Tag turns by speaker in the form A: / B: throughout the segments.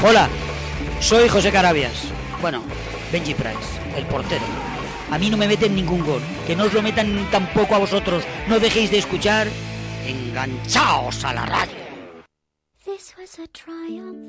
A: Hola, soy José Carabias. Bueno, Benji Price, el portero. A mí no me meten ningún gol. Que no os lo metan tampoco a vosotros. No dejéis de escuchar. Enganchaos a la radio.
B: This was a triumph.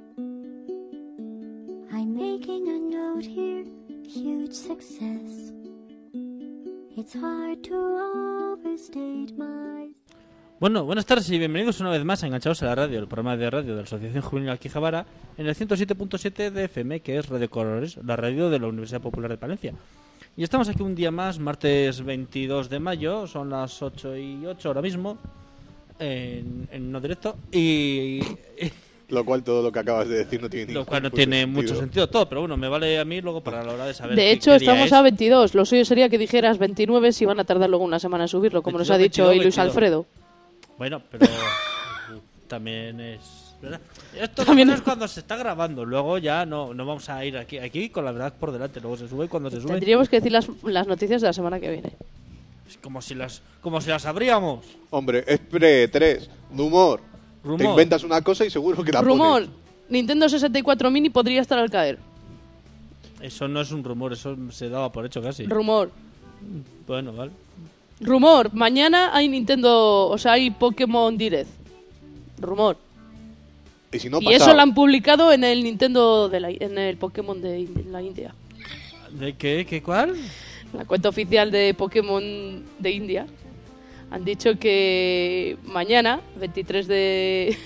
B: I'm making a note here. Huge success. It's hard to overstate my...
C: Bueno, buenas tardes y bienvenidos una vez más a Enganchados a la Radio, el programa de radio de la Asociación Juvenil Alquijabara, en el 107.7 de FM, que es Radio Colores, la radio de la Universidad Popular de Palencia. Y estamos aquí un día más, martes 22 de mayo, son las 8:08 ahora mismo, en no directo, y...
D: Lo cual todo lo que acabas de decir no tiene
C: Lo cual no tiene mucho sentido todo, pero bueno, me vale a mí luego para la hora de saber.
E: De hecho, estamos a 22. Lo suyo sería que dijeras 29 si van a tardar luego una semana en subirlo, como
C: 22,
E: nos ha dicho hoy Luis
C: 22.
E: Alfredo.
C: Bueno, pero también es... ¿verdad? Esto
E: También
C: es cuando se está grabando, luego ya no vamos a ir aquí con la verdad por delante, luego se sube cuando se sube.
E: Tendríamos que decir las noticias de la semana que viene.
C: Es como si las sabríamos.
D: Hombre, es pre-3, de humor.
C: Rumor.
D: Te inventas una cosa y seguro que la
E: Rumor.
D: pones.
E: Nintendo 64 Mini podría estar al caer.
C: Eso no es un rumor, eso se daba por hecho casi.
E: Rumor.
C: Bueno, vale.
E: Rumor. Mañana hay Nintendo... O sea, hay Pokémon Direct. Rumor.
D: Y si no,
E: Y
D: pasado.
E: eso lo han publicado en el Nintendo... en el Pokémon de la India.
C: ¿De qué cuál?
E: La cuenta oficial de Pokémon de India. Han dicho que mañana, 23 de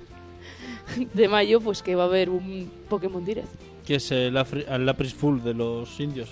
E: mayo, pues que va a haber un Pokémon Direct.
C: Que es el Lapis Full de los indios.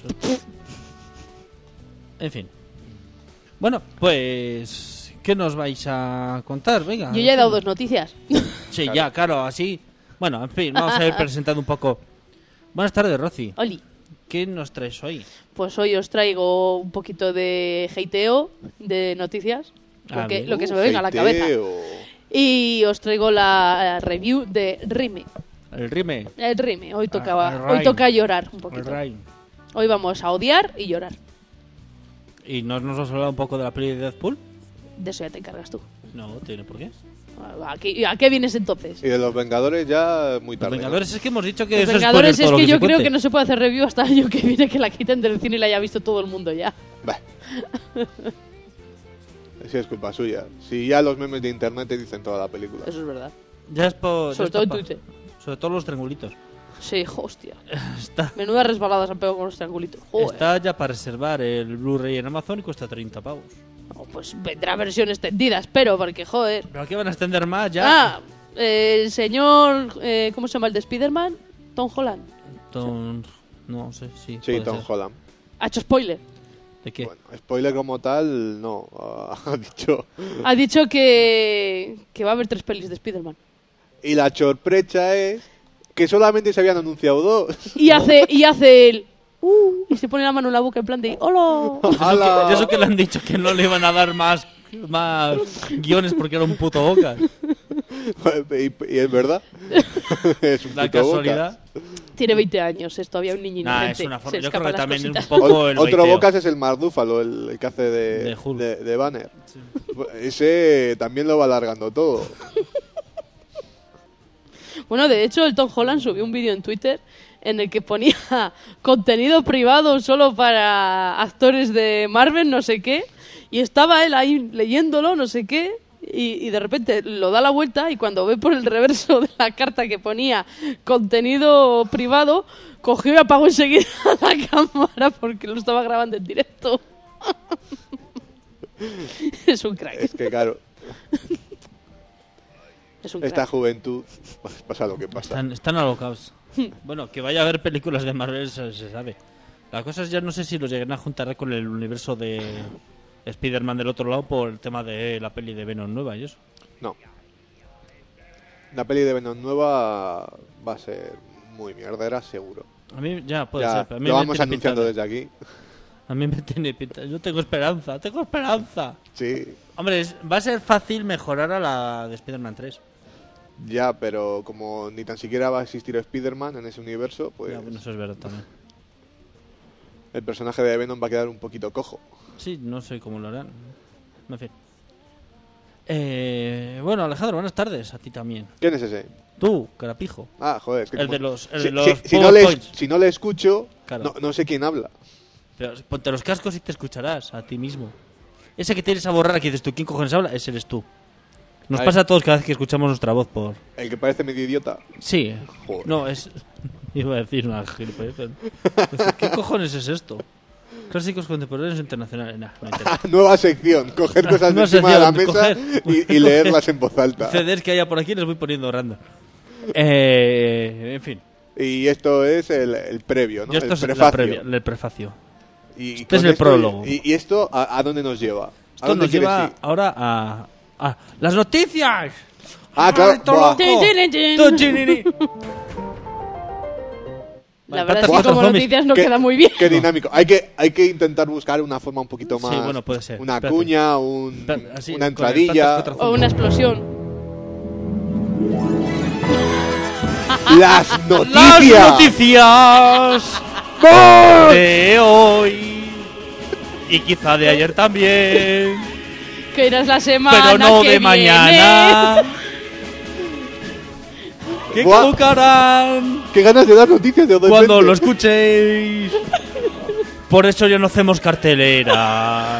C: En fin. Bueno, pues... ¿qué nos vais a contar? Venga.
E: Yo ya he dado dos noticias.
C: Sí, ya, claro, así... Bueno, en fin, vamos a ir presentando un poco. Buenas tardes, Rosy.
E: Oli.
C: ¿Qué nos traes hoy?
E: Pues hoy os traigo un poquito de hateo de noticias. Lo que se me venga a la cabeza.
D: Hateo.
E: Y os traigo la review de Rime.
C: El Rime.
E: El Rime. Hoy
C: el
E: hoy toca llorar un
C: El
E: poquito.
C: Rime.
E: Hoy vamos a odiar y llorar.
C: ¿Y nos has hablado un poco de la peli de Deadpool?
E: De eso ya te encargas tú.
C: No, tiene por qué.
E: ¿A qué vienes entonces?
D: Y de los Vengadores ya muy
C: Los
D: tarde.
C: Vengadores es que hemos dicho que
E: Los
C: eso
E: Vengadores
C: es spoiler todo
E: es que
C: lo
E: yo
C: se
E: creo
C: cuente.
E: que no se puede hacer review hasta el año que viene, que la quiten del cine y la haya visto todo el mundo ya.
D: Bah. Sí, es culpa suya. Si ya los memes de internet te dicen toda la película.
E: Eso es verdad.
C: Ya es por...
E: Sobre todo en Twitter.
C: Sobre todo los triangulitos.
E: Sí, hostia.
C: Está,
E: Menudas resbaladas han pegado con los triangulitos. Joder.
C: está ya para reservar el Blu-ray en Amazon y cuesta 30 pavos.
E: No, pues vendrá versión extendida, espero, porque joder.
C: ¿Pero aquí van a extender más ya?
E: El señor... ¿cómo se llama el de Spider-Man? Tom Holland.
C: No sé, sí.
D: Sí,
C: puede
D: Tom
C: ser.
D: Holland.
E: Ha hecho spoiler.
C: ¿De qué?
D: Bueno, spoiler como tal, no. Ha dicho.
E: Ha dicho que va a haber 3 pelis de Spider-Man.
D: Y la sorpresa es que solamente se habían anunciado 2.
E: Y hace el... y se pone la mano en la boca en plan de... ¡Hola!
D: ¡Hala!
C: Y eso que le han dicho que no le iban a dar más guiones porque era un puto boca.
D: y es verdad. Es un
C: La
D: puto boca.
C: casualidad.
E: Tiene 20 años, es todavía un niño
C: Nah,
E: inocente.
C: es una forma.
E: Se
C: Yo
E: escapan
C: creo que
E: las
C: también es
E: cositas.
C: un poco el
D: Otro
C: baiteo.
D: Bocas es el Mark Ruffalo, el que hace
C: De Hulk.
D: de Banner. Ese también lo va alargando todo.
E: Bueno, de hecho, el Tom Holland subió un vídeo en Twitter en el que ponía contenido privado solo para actores de Marvel, no sé qué, y estaba él ahí leyéndolo, no sé qué, y de repente lo da la vuelta y cuando ve por el reverso de la carta que ponía contenido privado, cogió y apagó enseguida la cámara porque lo estaba grabando en directo. Es un crack.
D: Es que claro,
E: Es un
D: esta
E: crack.
D: juventud pasa lo que pasa.
C: Están alocados. Bueno, que vaya a haber películas de Marvel se sabe. La cosa es ya no sé si los llegan a juntar con el universo de Spider-Man del otro lado por el tema de la peli de Venom nueva y eso.
D: No. La peli de Venom nueva va a ser muy mierdera, seguro.
C: A mí ya puede
D: Ya,
C: ser. Pero a mí
D: lo
C: me
D: vamos
C: tiene
D: anunciando
C: pinta
D: desde aquí.
C: A mí me tiene pinta. Yo tengo esperanza, tengo esperanza.
D: Sí,
C: Hombre, va a ser fácil mejorar a la de Spider-Man 3.
D: ya, pero como ni tan siquiera va a existir Spider-Man en ese universo, pues
C: Ya, bueno, eso es verdad también.
D: el personaje de Venom va a quedar un poquito cojo.
C: Sí, no sé cómo lo harán. En fin. Bueno, Alejandro, buenas tardes. A ti también.
D: ¿Quién es ese?
C: Tú, carapijo.
D: Ah, joder, es que
C: El de los
D: si
C: si
D: no le escucho,
C: Claro.
D: no sé quién habla.
C: Pero ponte los cascos y te escucharás a ti mismo. Ese que tienes a borrar que dices tú, ¿quién cojones habla? Ese eres tú. Nos
D: Ay.
C: pasa a todos cada vez que escuchamos nuestra voz por...
D: El que parece medio idiota.
C: Sí.
D: Joder.
C: No, es... Iba a decir una gilipollez, pero... ¿Qué cojones es esto? Clásicos contemporáneos internacionales. Nah, no interesa.
D: Nueva sección, coger cosas de
C: Nueva
D: encima de la
C: sección,
D: mesa
C: coger-
D: y leerlas en voz alta.
C: CDs que haya por aquí les voy poniendo random. En fin.
D: Y esto es el previo, ¿no?
C: Yo esto
D: El
C: es la
D: prefacio.
C: previa, el prefacio.
D: Y
C: Este
D: con
C: es el
D: esto-
C: prólogo.
D: ¿Y esto a dónde nos lleva? ¿A
C: Esto
D: dónde
C: nos
D: quieres
C: lleva
D: ir?
C: ahora a las noticias.
D: Ah, claro.
C: ¡Ay, todo
D: Buah.
C: loco!
E: Tin, tin, tin.
C: ¡Todo chinini!
E: La
C: Vale,
E: verdad es que
C: tantas
E: como
C: zombies.
E: noticias no
D: Qué-
E: queda muy bien.
D: Qué dinámico. Hay que intentar buscar una forma un poquito más.
C: Sí, bueno, puede ser.
D: Una
C: Espérate.
D: cuña,
C: Así,
D: una
C: con el
D: entradilla.
C: tantas que
E: O una explosión.
D: Las
C: ¡Las
D: noticias.
C: noticias
D: ¡Gol!
C: de hoy! Y quizá de ayer también.
E: Que irás la semana
C: Pero no
E: que
C: de
E: viene.
C: mañana. ¿Qué
D: Buah.
C: colocarán
D: Qué ganas de dar noticias de Odol
C: cuando
D: Vente.
C: lo escuchéis? Por eso ya no hacemos cartelera.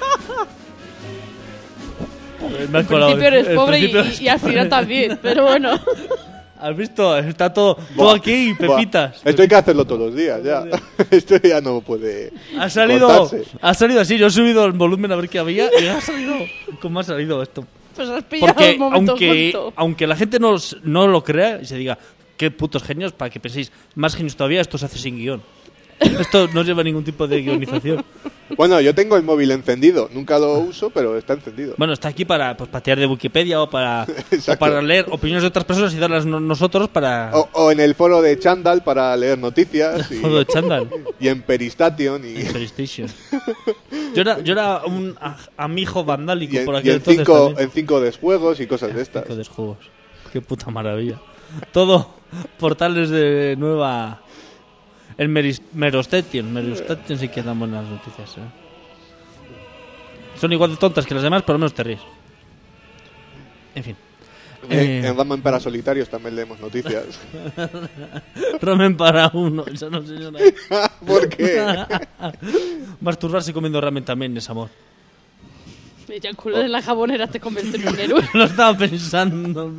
C: Me has
E: Al
C: colado.
E: principio eres
C: El
E: pobre
C: principio
E: y,
C: eres
E: y al final también. Pero bueno.
C: ¿Has visto? Está todo
D: Buah,
C: aquí,
D: buah.
C: pepitas.
D: Esto hay que hacerlo todos los días ya. Esto ya no puede.
C: Ha salido
D: cortarse.
C: así. Yo he subido el volumen a ver qué había y ha salido. ¿Cómo ha salido esto?
E: Pues has pillado
C: Porque
E: el momento justo.
C: aunque la gente no lo crea y se diga, qué putos genios, para que penséis, más genios todavía, esto se hace sin guión. Esto no lleva ningún tipo de guionización.
D: Bueno, yo tengo el móvil encendido. Nunca lo uso, pero está encendido.
C: Bueno, está aquí para patear de Wikipedia o para
D: Exacto.
C: leer opiniones de otras personas y darlas nosotros para...
D: O en el foro de Chandal para leer noticias. Y,
C: Todo de chándal.
D: y en Peristation. Y,
C: PlayStation. Yo era un amigo vandálico
D: y en,
C: por
D: y
C: aquel
D: en
C: entonces
D: cinco,
C: también.
D: en 5 desjuegos y cosas de estas.
C: Cinco de juegos. Qué puta maravilla. Todo portales de nueva... El Merostation sí que dan buenas noticias. Son igual de tontas que las demás, pero al menos te ríes. En fin.
D: En Batman para solitarios también leemos noticias.
C: Ramen para uno. Esa no, señora.
D: ¿Por qué?
C: Masturbarse comiendo ramen también es amor.
E: Eyacular en la jabonera te convierte en un héroe.
C: Lo estaba pensando.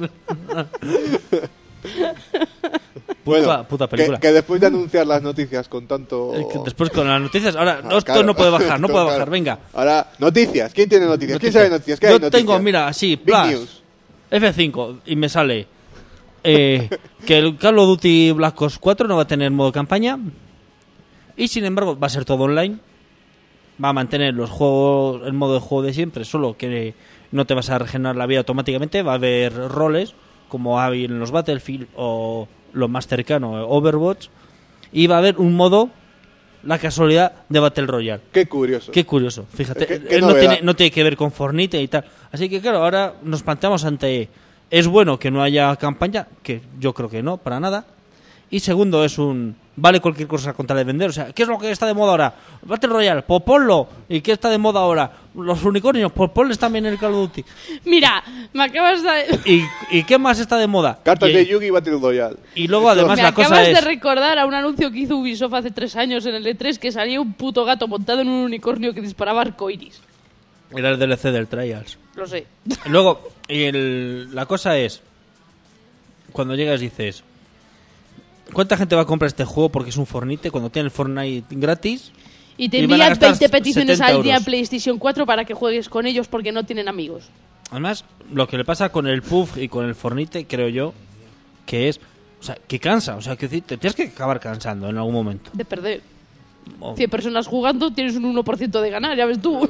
D: Bueno,
C: puta película.
D: que después de anunciar las noticias con tanto...
C: Que después con las noticias. Ahora,
D: Ah,
C: no, esto
D: claro.
C: no puede bajar, no
D: Esto,
C: puede
D: claro.
C: bajar. Venga.
D: Ahora, noticias. ¿Quién tiene noticias? ¿Quién sabe noticias? ¿Qué hay
C: Yo
D: noticias?
C: tengo, mira, así,
D: Big
C: plus,
D: News.
C: F5 y me sale que el Call of Duty Black Ops 4 no va a tener modo campaña y sin embargo va a ser todo online. Va a mantener los juegos, el modo de juego de siempre, solo que no te vas a regenerar la vida automáticamente. Va a haber roles como hay en los Battlefield o lo más cercano, Overwatch, y va a haber un modo, la casualidad, de Battle Royale.
D: Qué curioso.
C: Qué curioso, fíjate,
D: Qué
C: él no
D: novedad.
C: tiene que ver con Fortnite y tal. Así que claro, ahora nos planteamos ante, es bueno que no haya campaña, que yo creo que no, para nada. Y segundo, vale cualquier cosa con tal de vender. O sea, ¿qué es lo que está de moda ahora? Battle Royale, pues ponlo. ¿Y qué está de moda ahora? Los unicornios, pues ponles también el Call of Duty.
E: Mira, me acabas de...
C: ¿Y qué más está de moda?
D: Cartas
C: y,
D: de Yugi y Battle Royale.
C: y luego además
E: Me
C: la cosa
E: acabas de
C: es...
E: recordar a un anuncio que hizo Ubisoft hace 3 años en el E3 que salía un puto gato montado en un unicornio que disparaba arcoiris.
C: Era el DLC del Trials.
E: Lo sé.
C: Luego, la cosa es, cuando llegas dices, ¿cuánta gente va a comprar este juego porque es un Fortnite cuando tiene el Fortnite gratis?
E: Y te
C: Y van a
E: envían
C: gastar
E: 20 peticiones
C: 70
E: al día en
C: euros.
E: PlayStation 4 para que juegues con ellos porque no tienen amigos.
C: Además, lo que le pasa con el PUBG y con el Fortnite, creo yo, que es, o sea, que cansa, o sea, que te tienes que acabar cansando en algún momento.
E: De perder.
C: O-
E: 100 personas jugando, tienes un 1% de ganar, ya ves tú.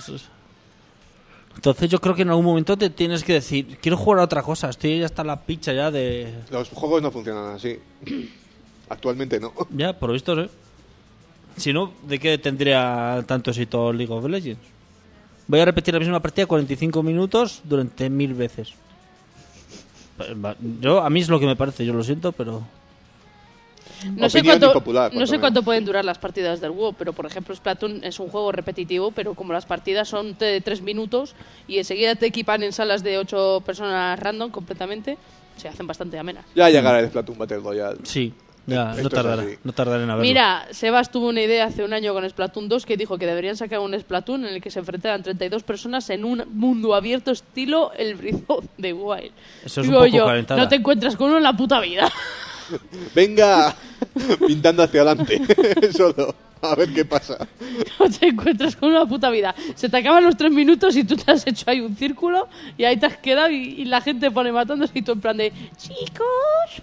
C: Entonces yo creo que en algún momento te tienes que decir, quiero jugar a otra cosa, estoy ya hasta la picha ya de...
D: Los juegos no funcionan así. Actualmente no.
C: Ya, por lo visto, ¿eh? Si no, ¿de qué tendría tanto éxito League of Legends? Voy a repetir la misma partida 45 minutos durante 1000 veces. A mí es lo que me parece, yo lo siento, pero...
E: No sé
D: Opinión impopular,
E: no sé
D: cuanto
E: cuánto pueden durar las partidas del WoW, pero por ejemplo Splatoon es un juego repetitivo, pero como las partidas son de 3 minutos y enseguida te equipan en salas de 8 personas random completamente, se hacen bastante amenas.
D: Ya llegará el Splatoon Battle Royale.
C: Sí, ya,
D: Esto es así.
C: no tardará en haberlo.
E: Mira, Sebas tuvo una idea hace un año con Splatoon 2 que dijo que deberían sacar un Splatoon en el que se enfrentaran 32 personas en un mundo abierto estilo el Breath of the Wild.
C: Eso es
E: Digo
C: un poco
E: yo,
C: calentada.
E: no te encuentras con uno en la puta vida.
D: Venga, pintando hacia adelante. Solo. A ver qué pasa.
E: No te encuentras con una puta vida. Se te acaban los 3 minutos y tú te has hecho ahí un círculo y ahí te has quedado y la gente pone matándose y tú en plan de chicos.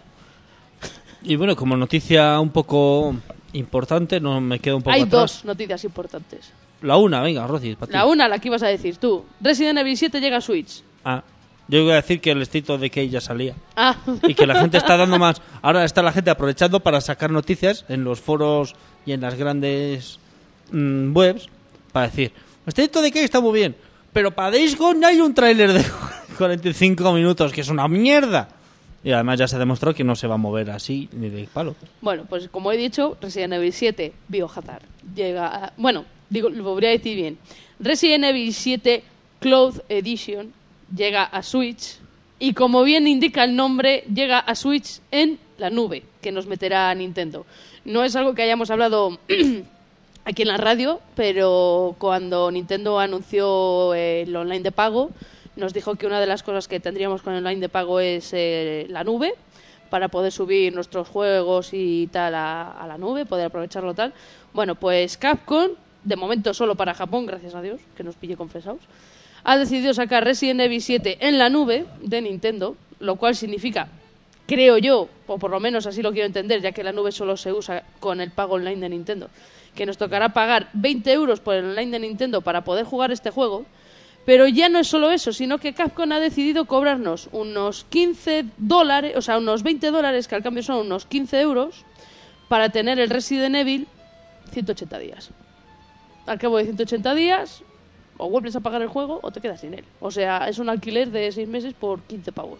C: Y bueno, como noticia un poco importante, no me quedo un poco
E: Hay
C: atrás.
E: 2 noticias importantes.
C: La una, venga, Rosy, para ti.
E: La una, la que ibas a decir tú. Resident Evil 7 llega a Switch.
C: Ah, yo iba a decir que el estilo de que ya salía.
E: Ah.
C: Y que la gente está dando más. Ahora está la gente aprovechando para sacar noticias en los foros y en las grandes webs para decir: State of Decay está muy bien, pero para Days Gone hay un tráiler de 45 minutos que es una mierda. Y además ya se ha demostrado que no se va a mover así ni de palo.
E: Bueno, pues como he dicho, Resident Evil 7 Biohazard llega a... Bueno, digo, lo podría decir bien. Resident Evil 7 Cloud Edition llega a Switch y como bien indica el nombre, llega a Switch en la nube que nos meterá Nintendo. No es algo que hayamos hablado aquí en la radio, pero cuando Nintendo anunció el online de pago, nos dijo que una de las cosas que tendríamos con el online de pago es la nube, para poder subir nuestros juegos y tal a la nube, poder aprovecharlo tal. Bueno, pues Capcom, de momento solo para Japón, gracias a Dios, que nos pille confesados, ha decidido sacar Resident Evil 7 en la nube de Nintendo, lo cual significa, creo yo, o por lo menos así lo quiero entender, ya que la nube solo se usa con el pago online de Nintendo, que nos tocará pagar 20 euros por el online de Nintendo para poder jugar este juego. Pero ya no es solo eso, sino que Capcom ha decidido cobrarnos unos $15, o sea, unos $20, que al cambio son unos 15 euros, para tener el Resident Evil 180 días. Al cabo de 180 días, o vuelves a pagar el juego o te quedas sin él. O sea, es un alquiler de 6 meses por 15 pavos.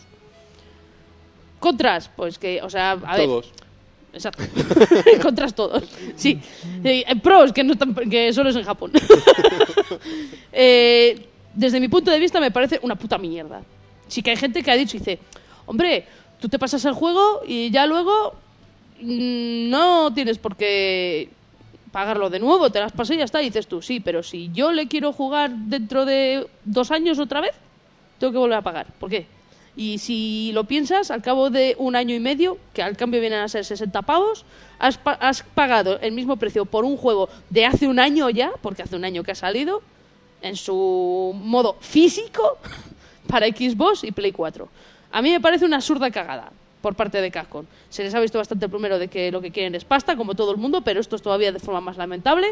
E: Contras, pues que, o sea, a ver...
D: Todos.
E: Exacto. Contras todos. Sí. Pros, que, no están, que solo es en Japón. Desde mi punto de vista me parece una puta mierda. Sí que hay gente que ha dicho y dice, hombre, tú te pasas el juego y ya luego no tienes por qué pagarlo de nuevo, te las pasas y ya está. Y dices tú, sí, pero si yo le quiero jugar dentro de 2 años otra vez, tengo que volver a pagar. ¿Por qué? Y si lo piensas, al cabo de 1 año y medio, que al cambio vienen a ser 60 pavos, has pagado el mismo precio por un juego de hace 1 año ya, porque hace 1 año que ha salido, en su modo físico, para Xbox y Play 4. A mí me parece una absurda cagada por parte de Capcom. Se les ha visto bastante el primero de que lo que quieren es pasta, como todo el mundo, pero esto es todavía de forma más lamentable.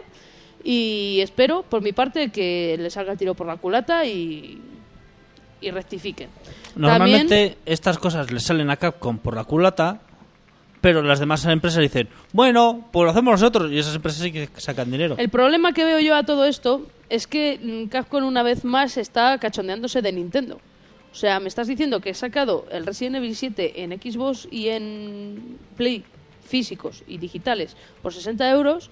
E: Y espero, por mi parte, que les salga el tiro por la culata y rectifiquen.
C: Normalmente
E: También,
C: estas cosas les salen a Capcom por la culata, pero las demás empresas dicen, bueno, pues lo hacemos nosotros, y esas empresas sí que sacan dinero.
E: el problema que veo yo a todo esto es que Capcom una vez más está cachondeándose de Nintendo. O sea, me estás diciendo que he sacado el Resident Evil 7 en Xbox y en Play físicos y digitales por 60 euros.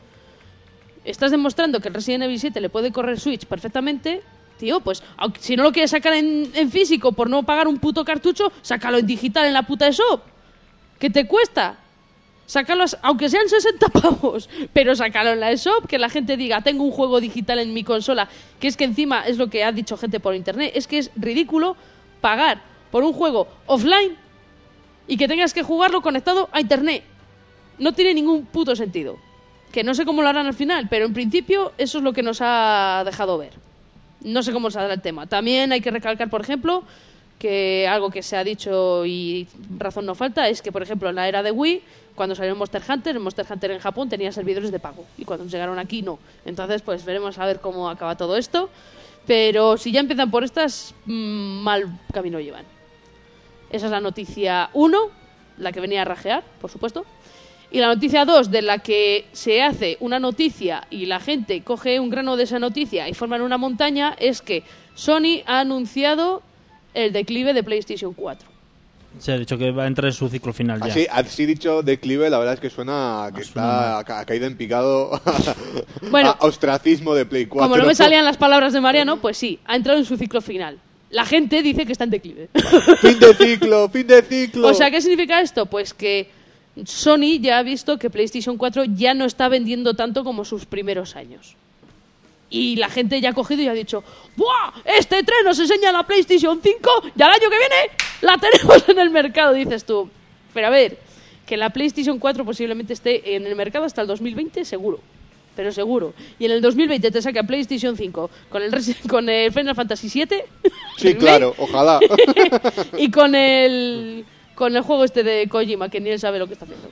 E: Estás demostrando que el Resident Evil 7 le puede correr Switch perfectamente. Tío, pues si no lo quieres sacar en físico por no pagar un puto cartucho, sácalo en digital en la puta eShop. ¿Qué te cuesta? Sácalo, aunque sean 60 pavos, pero sácalo en la eShop, que la gente diga, tengo un juego digital en mi consola, que es que encima es lo que ha dicho gente por internet, es que es ridículo pagar por un juego offline y que tengas que jugarlo conectado a internet. No tiene ningún puto sentido. Que no sé cómo lo harán al final, pero en principio eso es lo que nos ha dejado ver. No sé cómo saldrá el tema. También hay que recalcar, por ejemplo, que algo que se ha dicho y razón no falta es que, por ejemplo, en la era de Wii, cuando salió Monster Hunter, el Monster Hunter en Japón tenía servidores de pago y cuando llegaron aquí no. Entonces, pues veremos a ver cómo acaba todo esto. Pero si ya empiezan por estas, mal camino llevan. Esa es la noticia 1, la que venía a rajear, por supuesto. Y la noticia 2, de la que se hace una noticia y la gente coge un grano de esa noticia y forman una montaña, es que Sony ha anunciado el declive de PlayStation 4.
C: Se ha dicho que va a entrar en su ciclo final ya.
D: Así dicho, declive, la verdad es que suena que ha caído en picado
E: Bueno,
D: a ostracismo de Play 4.
E: Como no me salían las palabras de Mariano, pues sí, ha entrado en su ciclo final. La gente dice que está en declive.
D: ¡Fin de ciclo! ¡Fin de ciclo!
E: O sea, ¿qué significa esto? Pues que Sony ya ha visto que PlayStation 4 ya no está vendiendo tanto como sus primeros años. Y la gente ya ha cogido y ha dicho: ¡buah! Este tren nos enseña la PlayStation 5 y al año que viene la tenemos en el mercado. Dices tú, pero a ver, que la PlayStation 4 posiblemente esté en el mercado hasta el 2020, seguro. Pero seguro. Y en el 2020 te saca PlayStation 5 con el Final Fantasy VII.
D: Sí, claro, ojalá.
E: Y con el juego este de Kojima, que ni él sabe lo que está haciendo.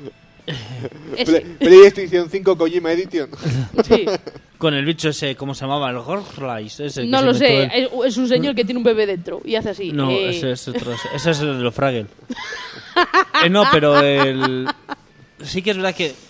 D: PlayStation 5 Kojima Edition.
E: Sí.
C: Con el bicho ese, ¿cómo se llamaba? El Gorglais.
E: No lo sé, es un señor que tiene un bebé dentro y hace así.
C: No, ese es otro. Ese es el de los Fraggle. No, pero sí que es verdad que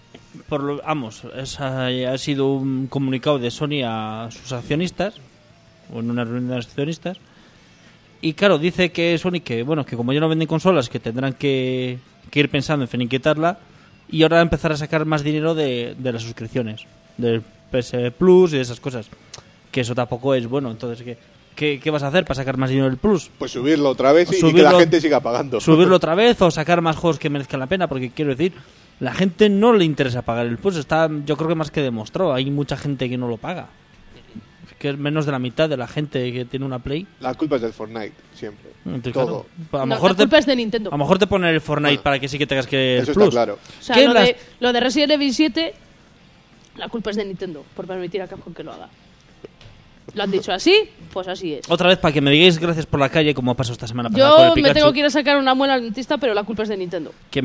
C: ha sido un comunicado de Sony a sus accionistas, o en una reunión de accionistas, y claro, dice que Sony que como ya no venden consolas, que tendrán que ir pensando en finiquitarla y ahora empezar a sacar más dinero de las suscripciones, del PS Plus y de esas cosas, que eso tampoco es bueno. Entonces, ¿qué vas a hacer para sacar más dinero del Plus?
D: Pues subirlo otra vez y que la gente siga pagando.
C: Subirlo otra vez o sacar más juegos que merezcan la pena, porque quiero decir, la gente no le interesa pagar el Plus. Yo creo que más que demostró, hay mucha gente que no lo paga. Que es menos de la mitad de la gente que tiene una Play.
D: La culpa es del Fortnite, siempre.
C: Entonces,
D: todo.
C: Claro,
E: La culpa es de Nintendo.
C: A lo mejor te pone el Fortnite para que sí que tengas que
D: eso
C: el Plus.
D: está claro.
E: O sea, lo de Resident Evil 7, la culpa es de Nintendo, por permitir a Capcom que lo haga. ¿Lo han dicho así? Pues así es.
C: Otra vez para que me digáis gracias por la calle, como pasó esta semana pasada con el
E: Yo
C: Pikachu.
E: me tengo que ir a sacar una muela al dentista, pero la culpa es de Nintendo.
C: Que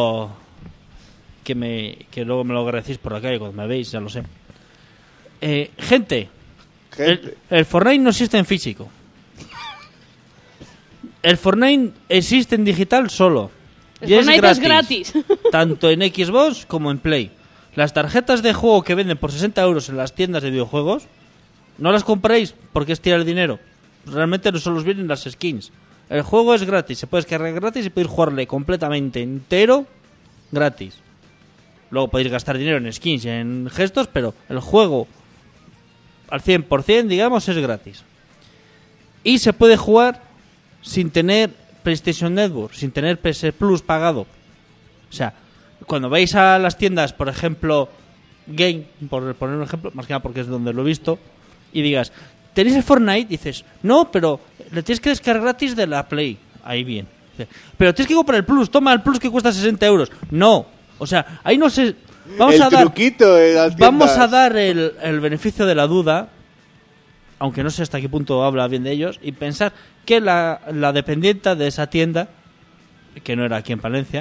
C: luego me lo agradecéis por la calle cuando me veis, ya lo sé. Gente. El Fortnite no existe en físico. El Fortnite existe en digital solo.
E: El Fortnite es gratis.
C: Tanto en Xbox como en Play. Las tarjetas de juego que venden por 60 euros en las tiendas de videojuegos, no las compréis porque es tirar el dinero. Realmente no solo os vienen las skins. El juego es gratis, se puede descargar gratis y podéis jugarle completamente entero gratis. Luego podéis gastar dinero en skins y en gestos, pero el juego al 100%, digamos, es gratis. Y se puede jugar sin tener PlayStation Network, sin tener PS Plus pagado. O sea, cuando vais a las tiendas, por ejemplo, Game, por poner un ejemplo, más que nada porque es donde lo he visto, y digas, ¿tenéis el Fortnite? Dices, no, pero le tienes que descargar gratis de la Play. Ahí bien. Pero tienes que comprar el Plus, toma el Plus que cuesta 60 euros. No, o sea, ahí no sé... Vamos a dar el beneficio de la duda, aunque no sé hasta qué punto habla bien de ellos, y pensar que la dependienta de esa tienda, que no era aquí en Palencia,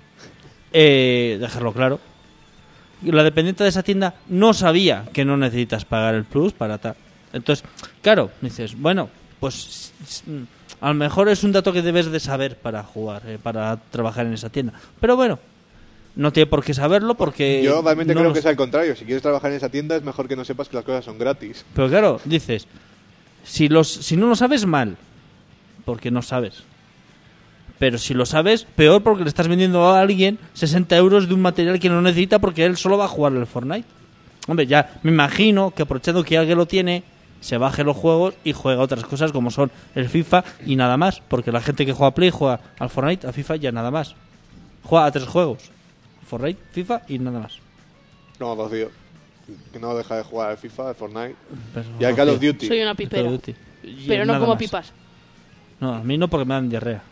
C: dejarlo claro, la dependiente de esa tienda no sabía que no necesitas pagar el Plus para tal. Entonces, claro, dices, bueno, pues a lo mejor es un dato que debes de saber para jugar, para trabajar en esa tienda. Pero bueno, no tiene por qué saberlo porque...
D: Yo realmente creo que es al contrario. Si quieres trabajar en esa tienda es mejor que no sepas que las cosas son gratis.
C: Pero claro, dices, si no lo sabes, mal, porque no sabes. Pero si lo sabes, peor, porque le estás vendiendo a alguien 60 euros de un material que no necesita porque él solo va a jugar al Fortnite. Hombre, ya me imagino que aprovechando que alguien lo tiene, se baje los juegos y juega otras cosas como son el FIFA y nada más. Porque la gente que juega a Play juega al Fortnite, a FIFA y ya nada más. Juega a 3 juegos. Fortnite, FIFA y nada más.
D: No, dos tío. Que no deja de jugar al FIFA, al Fortnite
C: Pero,
D: y al Call of Duty.
E: Soy una pipera.
C: Call of Duty.
E: Pero no
C: nada
E: como
C: más.
E: pipas.
C: No, a mí no, porque me dan diarrea.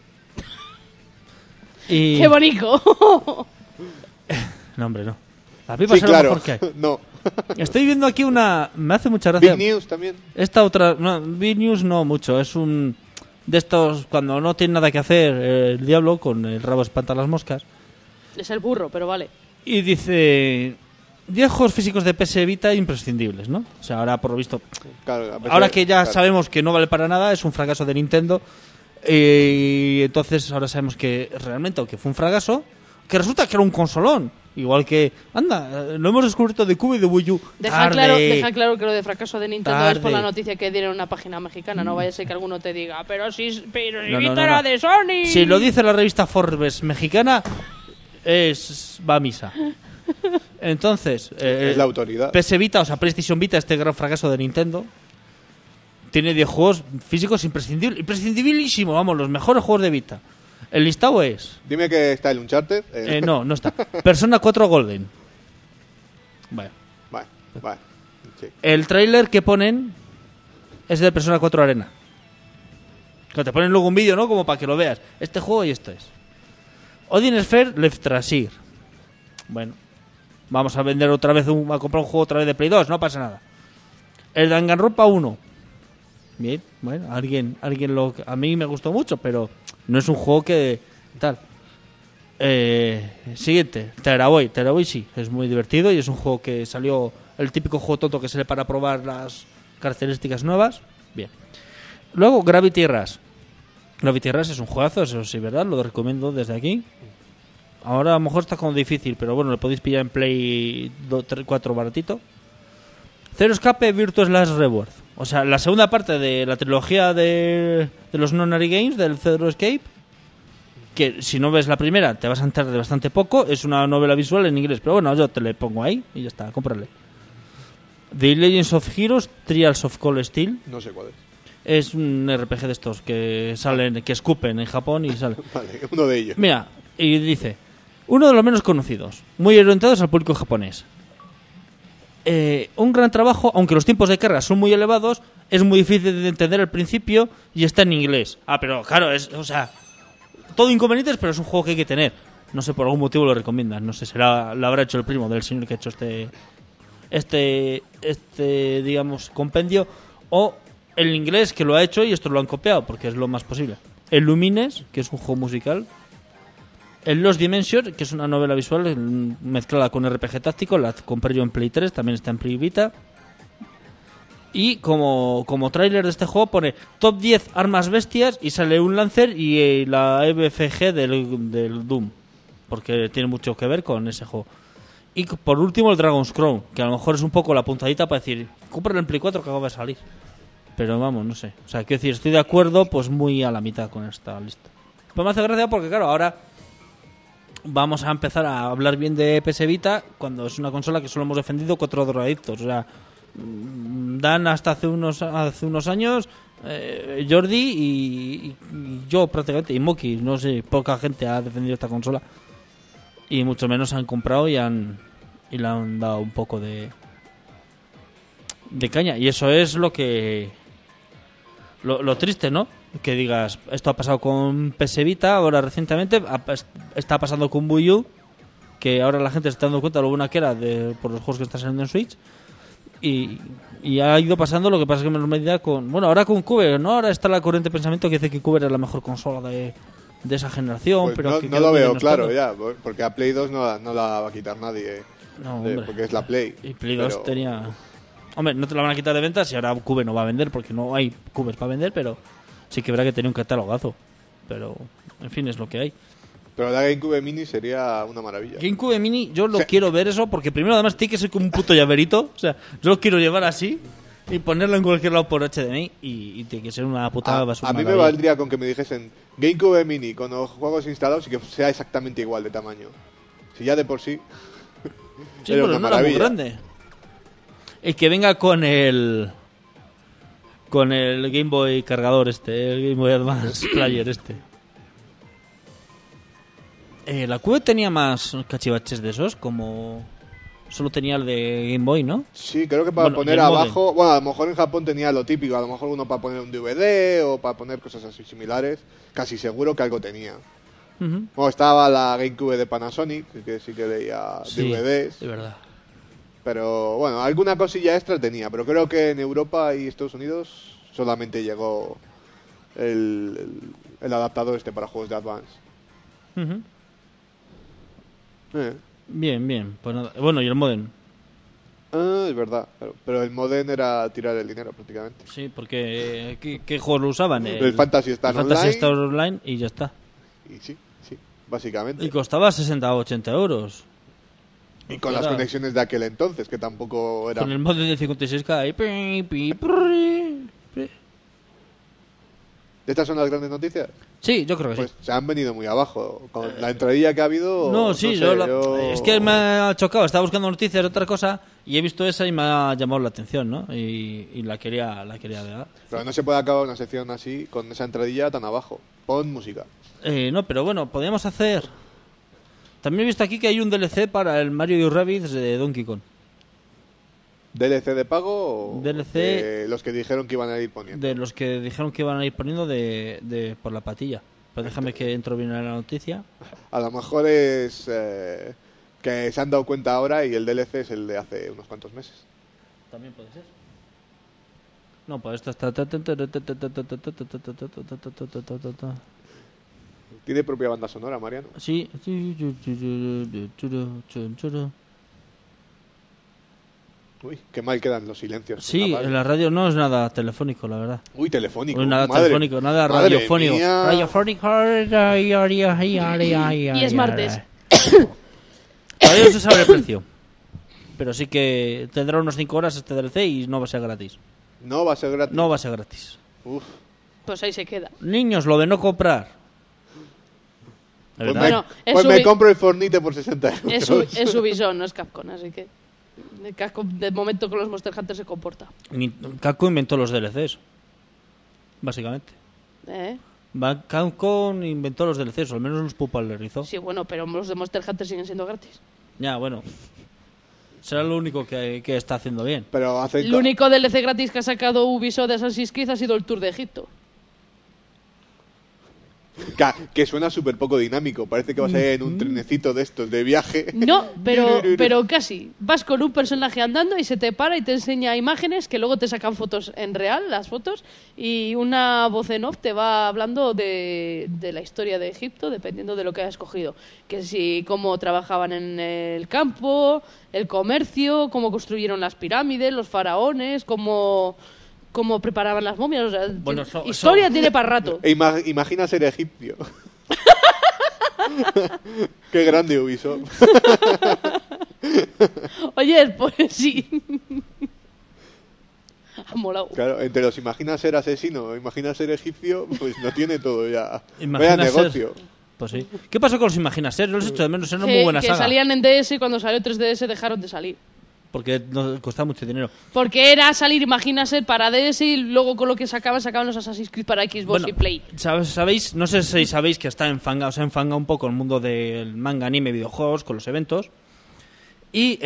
C: Y...
E: ¡Qué bonito!
C: No, hombre, no. La pipa
D: Sí,
C: es lo
D: claro.
C: mejor que hay.
D: No.
C: Estoy viendo aquí una... Me hace mucha gracia.
D: Big News también.
C: Esta otra... No, Big News no mucho. Es un... De estos... Cuando no tiene nada que hacer el diablo, con el rabo espanta las moscas.
E: Es el burro, pero vale.
C: Y dice... 10 juegos físicos de PS Vita imprescindibles, ¿no? O sea, ahora por lo visto...
D: Claro, a veces-
C: Ahora que ya
D: claro.
C: sabemos que no vale para nada, es un fracaso de Nintendo. Y entonces ahora sabemos que realmente, aunque fue un fracaso, que resulta que era un consolón. Igual que, anda, lo hemos descubierto de Cube y de Wii U.
E: Deja
C: Tarde.
E: claro que lo de fracaso de Nintendo es por
C: Tarde.
E: la noticia que dieron en una página mexicana. No vaya a ser que alguno te diga, pero si
C: No,
E: Vita
C: no,
E: era
C: no.
E: de Sony.
C: Si lo dice la revista Forbes mexicana, va a misa. Entonces,
D: Es la autoridad.
C: PS Vita, o sea, PlayStation Vita, este gran fracaso de Nintendo, tiene 10 juegos físicos imprescindibilísimos, vamos, los mejores juegos de Vita. El listado es...
D: Dime que está el Uncharted.
C: no está. Persona 4 Golden. Bueno.
D: Vale. Sí.
C: El tráiler que ponen es de Persona 4 Arena. Que te ponen luego un vídeo, ¿no? Como para que lo veas. Este juego y esto es. Odin Sphere Left Trasir. Bueno. Vamos a vender otra vez a comprar un juego otra vez de Play 2, no pasa nada. El Danganronpa 1. Bien, bueno, a mí me gustó mucho, pero no es un juego que tal. Siguiente, Teraboy. Teraboy sí, es muy divertido y es un juego que salió, el típico juego tonto que sale para probar las características nuevas. Bien. Luego Gravity Rush. Gravity Rush es un juegazo, eso sí, ¿verdad? Lo recomiendo desde aquí. Ahora a lo mejor está como difícil, pero bueno, lo podéis pillar en Play 4 baratito. Zero Escape Virtuous Last Reward. O sea, la segunda parte de la trilogía de los Nonary Games, del Zero Escape, que si no ves la primera te vas a enterar de bastante poco. Es una novela visual en inglés, pero bueno, yo te le pongo ahí y ya está, cómprale. The Legends of Heroes, Trials of Cold Steel.
D: No sé cuál es.
C: Es un RPG de estos que salen, que escupen en Japón y salen.
D: Vale, uno de ellos.
C: Mira, y dice, uno de los menos conocidos, muy orientados al público japonés. Un gran trabajo, aunque los tiempos de carga son muy elevados, es muy difícil de entender al principio y está en inglés. Ah, pero claro, o sea, todo inconvenientes, pero es un juego que hay que tener. No sé, por algún motivo lo recomiendan. No sé, lo habrá hecho el primo del señor que ha hecho este digamos, compendio, o el inglés que lo ha hecho y esto lo han copiado, porque es lo más posible. El Lumines, que es un juego musical. El Lost Dimension, que es una novela visual mezclada con RPG táctico, la compré yo en Play 3, también está en Play Vita. Y como tráiler de este juego pone Top 10 armas bestias y sale un Lancer y la EBFG del Doom, porque tiene mucho que ver con ese juego. Y por último el Dragon's Crown, que a lo mejor es un poco la puntadita para decir, cómpralo en Play 4 que acaba de salir. Pero vamos, no sé. O sea, quiero decir, estoy de acuerdo, pues muy a la mitad con esta lista. Pues me hace gracia porque, claro, ahora vamos a empezar a hablar bien de PS Vita cuando es una consola que solo hemos defendido 4 drogadictos. O sea, Dan hasta hace unos años, Jordi y yo prácticamente, y Moki, no sé, poca gente ha defendido esta consola. Y mucho menos han comprado y le han dado un poco de caña. Y eso es lo que... Lo triste, ¿no? Que digas, esto ha pasado con PS Vita, ahora recientemente está pasando con Wii U, que ahora la gente se está dando cuenta de lo buena que era por los juegos que están saliendo en Switch, y ha ido pasando. Lo que pasa es que en menor medida ahora con Cube, ¿no? Ahora está la corriente de pensamiento que dice que Cube era la mejor consola de esa generación,
D: Pues
C: pero
D: no,
C: que
D: no lo veo
C: no
D: claro
C: está.
D: ya, porque a Play 2 no la va a quitar nadie,
C: No, hombre.
D: porque es la Play.
C: Y Play 2
D: pero-
C: tenía... Hombre, no te la van a quitar de ventas y ahora Cube no va a vender porque no hay Cubes para vender, pero sí que verá que tenía un catalogazo. Pero, en fin, es lo que hay.
D: Pero la GameCube Mini sería una maravilla.
C: GameCube Mini, yo lo
D: Sí.
C: quiero ver eso porque primero además tiene que ser como un puto llaverito. O sea, yo lo quiero llevar así y ponerlo en cualquier lado por HDMI y tiene que ser una puta basura.
D: A mí me
C: maravilla.
D: valdría con que me dijesen GameCube Mini con los juegos instalados y que sea exactamente igual de tamaño. Si ya de por sí...
C: Sí,
D: era
C: pero
D: una
C: no era muy
D: maravilla.
C: grande. Y que venga con el Game Boy cargador el Game Boy Advance Player La Cube tenía más cachivaches de esos, como solo tenía el de Game Boy, ¿no?
D: Sí, creo que para
C: Bueno,
D: poner
C: y el modem.
D: abajo... Bueno, a lo mejor en Japón tenía lo típico, a lo mejor uno para poner un DVD o para poner cosas así similares. Casi seguro que algo tenía.
C: Ujú.
D: Bueno, estaba la GameCube de Panasonic, que sí que leía
C: Sí,
D: DVDs.
C: de verdad.
D: Pero bueno, alguna cosilla extra tenía. Pero creo que en Europa y Estados Unidos solamente llegó el adaptador para juegos de Advance.
C: Ujú.
D: Eh.
C: Bien. Pues nada. Bueno, y el modem.
D: Es verdad. Pero el modem era tirar el dinero prácticamente.
C: Sí, porque ¿qué juegos lo usaban?
D: El Fantasy Star
C: el Fantasy
D: Online.
C: Star Online y ya está.
D: Y sí, básicamente.
C: Y costaba 60 o 80 euros.
D: Y con las
C: Claro.
D: conexiones de aquel entonces, que tampoco era...
C: Con el modem de 56K ahí.
D: ¿Estas son las grandes noticias?
C: Sí, yo creo que
D: Pues
C: sí.
D: se han venido muy abajo. Con la entradilla que ha habido...
C: No, sí,
D: sé,
C: yo es que me ha chocado. Estaba buscando noticias de otra cosa y he visto esa y me ha llamado la atención, ¿no? Y la quería ver.
D: Pero no se puede acabar una sección así, con esa entradilla tan abajo. Pon música.
C: No, pero bueno, podríamos hacer... También he visto aquí que hay un DLC para el Mario y Rabbids de Donkey Kong.
D: ¿DLC de pago o
C: DLC
D: de los que dijeron que iban a ir poniendo?
C: De los que dijeron que iban a ir poniendo por la patilla. Pero déjame que entro bien en la noticia.
D: A lo mejor es que se han dado cuenta ahora y el DLC es el de hace unos cuantos meses.
C: También puede ser. No, pues esto está...
D: Tiene propia banda sonora, Mariano.
C: Sí.
D: Uy, qué mal quedan los silencios.
C: Sí,
D: en la radio.
C: en la radio no es nada telefónico, la verdad.
D: Uy, telefónico.
C: No es nada
D: madre-
C: telefónico, nada
D: madre
C: radiofónico.
D: mía.
C: Radiofónico.
E: Y es martes.
C: Todavía no se sabe el precio. Pero sí que tendrá unos 5 horas este DLC y no va a ser gratis.
D: No va a ser gratis.
C: No va a ser gratis.
D: Uf.
E: Pues ahí se queda.
C: Niños, lo de no comprar. ¿De
D: Pues,
C: verdad?
E: Bueno, es
D: pues me
E: Ubi-
D: compro el Fornite por 60 euros.
E: Es Ubisoft, no es Capcom, así que... Capcom, de momento con los Monster Hunter se comporta.
C: Capcom inventó los DLCs. Básicamente.
E: ¿Eh?
C: Capcom inventó los DLCs, o al menos los popularizó.
E: Sí, bueno, pero los de Monster Hunter siguen siendo gratis.
C: Ya, bueno. Será lo único que está haciendo bien.
D: Pero hace...
E: El único DLC gratis que ha sacado Ubisoft de Assassin's Creed ha sido el Tour de Egipto.
D: Que suena súper poco dinámico. Parece que vas a ir en un trenecito de estos de viaje.
E: No, pero casi. Vas con un personaje andando y se te para y te enseña imágenes que luego te sacan fotos en real, las fotos, y una voz en off te va hablando de la historia de Egipto, dependiendo de lo que hayas escogido. Que si cómo trabajaban en el campo, el comercio, cómo construyeron las pirámides, los faraones, cómo preparaban las momias. O sea,
C: Bueno,
E: historia tiene para rato.
D: E imagina ser egipcio. Qué grande Ubisoft.
E: Oye, pues sí. Ha molado.
D: Claro, entre los imagina ser asesino, imagina ser egipcio, pues no tiene todo ya.
C: Imagina
D: Vaya
C: ser-
D: negocio.
C: Pues sí. ¿Qué pasó con los Imagina Ser? Yo los echo de menos, era una
E: Que,
C: muy buena
E: que
C: saga.
E: salían en DS y cuando salió 3DS dejaron de salir.
C: Porque no costaba mucho dinero.
E: Porque era salir, imagínase, para DS y luego con lo que sacaban los Assassin's Creed para Xbox
C: Bueno,
E: y Play.
C: ¿sabéis? No sé si sabéis que está enfangado, se ha enfangado un poco el mundo del manga, anime, videojuegos, con los eventos. Y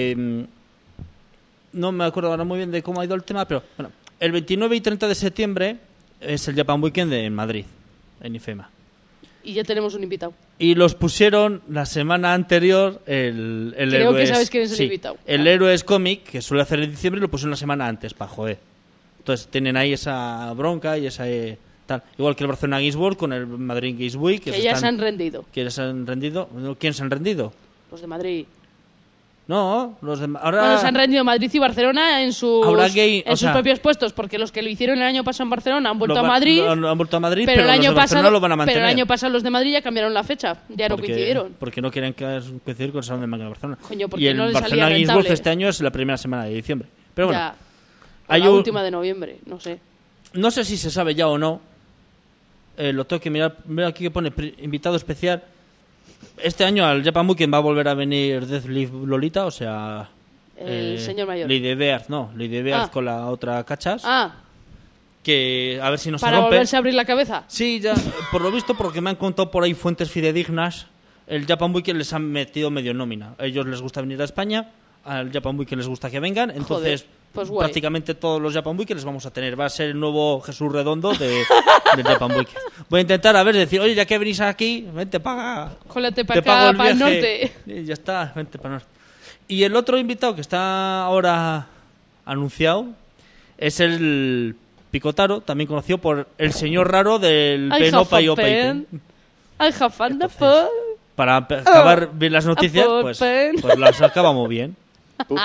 C: no me acuerdo ahora muy bien de cómo ha ido el tema, pero bueno, el 29 y 30 de septiembre es el Japan Weekend en Madrid, en IFEMA.
E: Y ya tenemos un invitado.
C: Y los pusieron la semana anterior el
E: Creo que
C: Héroes-
E: sabes quién es el
C: sí,
E: invitado.
C: El
E: Ah.
C: Héroes Comic, que suele hacer en diciembre, lo pusieron una semana antes, para joder. Entonces tienen ahí esa bronca y esa tal. Igual que el Barcelona Games World con el Madrid Games Week.
E: Que ya se han rendido.
C: Que ya se han rendido. ¿Quién se han rendido?
E: Los de Madrid.
C: No, los de... Ahora...
E: Bueno, se han rendido Madrid y Barcelona en sus,
C: Ahora que- o
E: en sus
C: sea,
E: propios puestos, porque los que lo hicieron el año pasado en Barcelona han vuelto
C: lo
E: a
C: va-
E: Madrid.
C: lo han vuelto a Madrid,
E: pero el
C: los
E: año
C: de Barcelona
E: pasado,
C: lo van a
E: pero
C: mantener.
E: el año pasado los de Madrid ya cambiaron la fecha, ya no coincidieron.
C: Porque no querían coincidir con el Salón de Manga de Barcelona.
E: Coño, porque
C: y el
E: no les salía
C: Barcelona Games
E: rentable.
C: World este año es la primera semana de diciembre. Pero bueno,
E: Ya,
C: hay
E: la
C: un-
E: última de noviembre, no sé.
C: no sé si se sabe ya o no. Lo tengo que mirar. Mira aquí que pone invitado especial. Este año al Japan Weekend va a volver a venir Deathleaf Lolita, o sea...
E: El señor mayor.
C: Lady Beard, no. Lady Beard
E: Ah.
C: con la otra cachas.
E: Ah,
C: Que a ver si no se
E: para
C: rompe.
E: volverse a abrir la cabeza.
C: Sí, ya, por lo visto, porque me han contado por ahí fuentes fidedignas, el Japan Weekend les han metido medio en nómina. A ellos les gusta venir a España, al Japan Weekend les gusta que vengan, entonces
E: Joder, pues guay.
C: prácticamente todos los Japan Weekend les vamos a tener. Va a ser el nuevo Jesús Redondo del Japan Weekend. Voy a intentar, a ver, decir, oye, ya que venís aquí, vente, paga.
E: Jólate para
C: Te pago
E: acá,
C: el
E: para el
C: viaje.
E: norte.
C: Y ya está, vente para el norte. Y el otro invitado que está ahora anunciado es el Picotaro, también conocido por el señor raro del
E: I
C: Penopa
E: have
C: y
E: a
C: Opa y
E: pen.
C: Pen.
E: I have found a
C: Entonces,
E: pen.
C: Para acabar bien las noticias,
E: Apple
C: pues
E: Pen.
C: las acabamos bien.
D: Uf,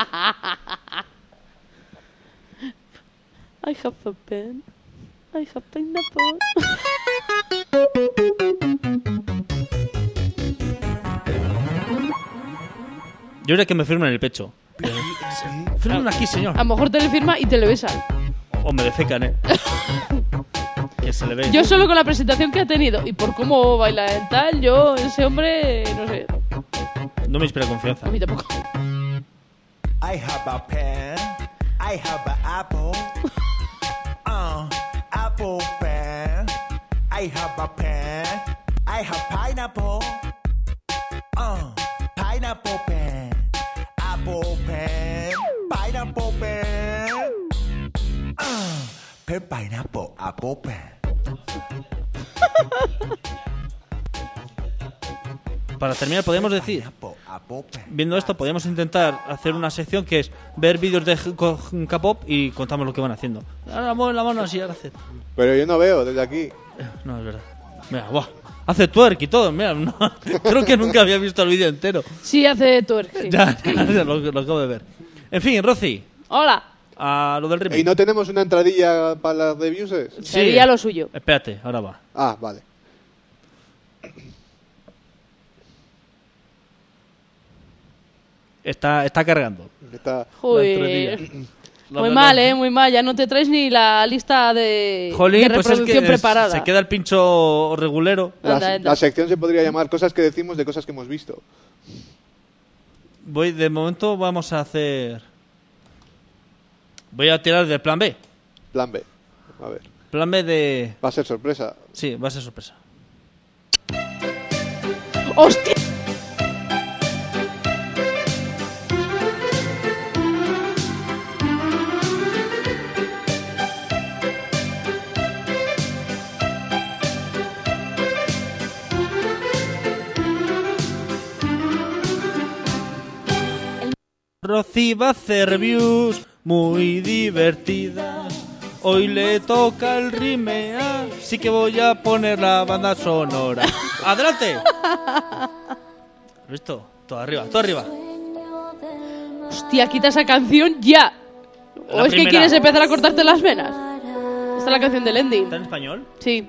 E: I have a pen. I have pineapple.
C: Yo diría que me firmen el pecho. Firmen aquí, señor.
E: A lo mejor te le firma y te le besan.
C: O me defecan, Que se le ve.
E: Yo solo con la presentación que ha tenido y por cómo baila el tal, yo, ese hombre, no sé,
C: No me inspira confianza.
E: a mí tampoco.
F: I have a pen. I have an apple. Apple pen. I have a pen. I have pineapple. Pineapple pen. Apple pen. Pineapple pen. Pen pineapple apple pen.
C: Para terminar, podemos decir,
F: Pineapple apple pen.
C: viendo esto, podemos intentar hacer una sección que es ver vídeos de K-pop y contamos lo que van haciendo. Ahora mueve la mano así, ahora hace.
D: Pero yo no veo desde aquí.
C: No, es verdad. Mira, buah. Hace twerk y todo, mira. No, creo que nunca había visto el vídeo entero.
E: Sí, hace twerk, sí.
C: Ya, lo acabo de ver. En fin, Rosy,
E: Hola.
C: a lo del remake.
D: ¿Y no tenemos una entradilla para las reviews?
E: Sería lo suyo.
C: Espérate, ahora va.
D: Ah, vale.
C: Está cargando.
D: Está...
C: La
E: Joder.
C: entradilla.
E: Muy mal, muy mal. Ya no te traes ni la lista de
C: Jolín, pues es
E: reproducción
C: que
E: preparada.
C: se queda el pincho regulero.
E: Anda, anda.
D: La sección se podría llamar cosas que decimos de cosas que hemos visto.
C: De momento vamos a hacer... Voy a tirar del plan B.
D: Plan B. A ver.
C: Plan B de...
D: Va a ser sorpresa.
C: Sí, va a ser sorpresa.
E: ¡Hostia!
C: Rosy va a hacer reviews muy divertidas. Hoy le toca el rimear, sí que voy a poner la banda sonora. ¡Adelante! ¿Listo? Todo arriba, todo arriba.
E: Hostia, quita esa canción ya. ¿O
C: La
E: es que
C: primera.
E: quieres empezar a cortarte las venas? Esta es la canción del ending.
C: ¿Está en español?
E: Sí.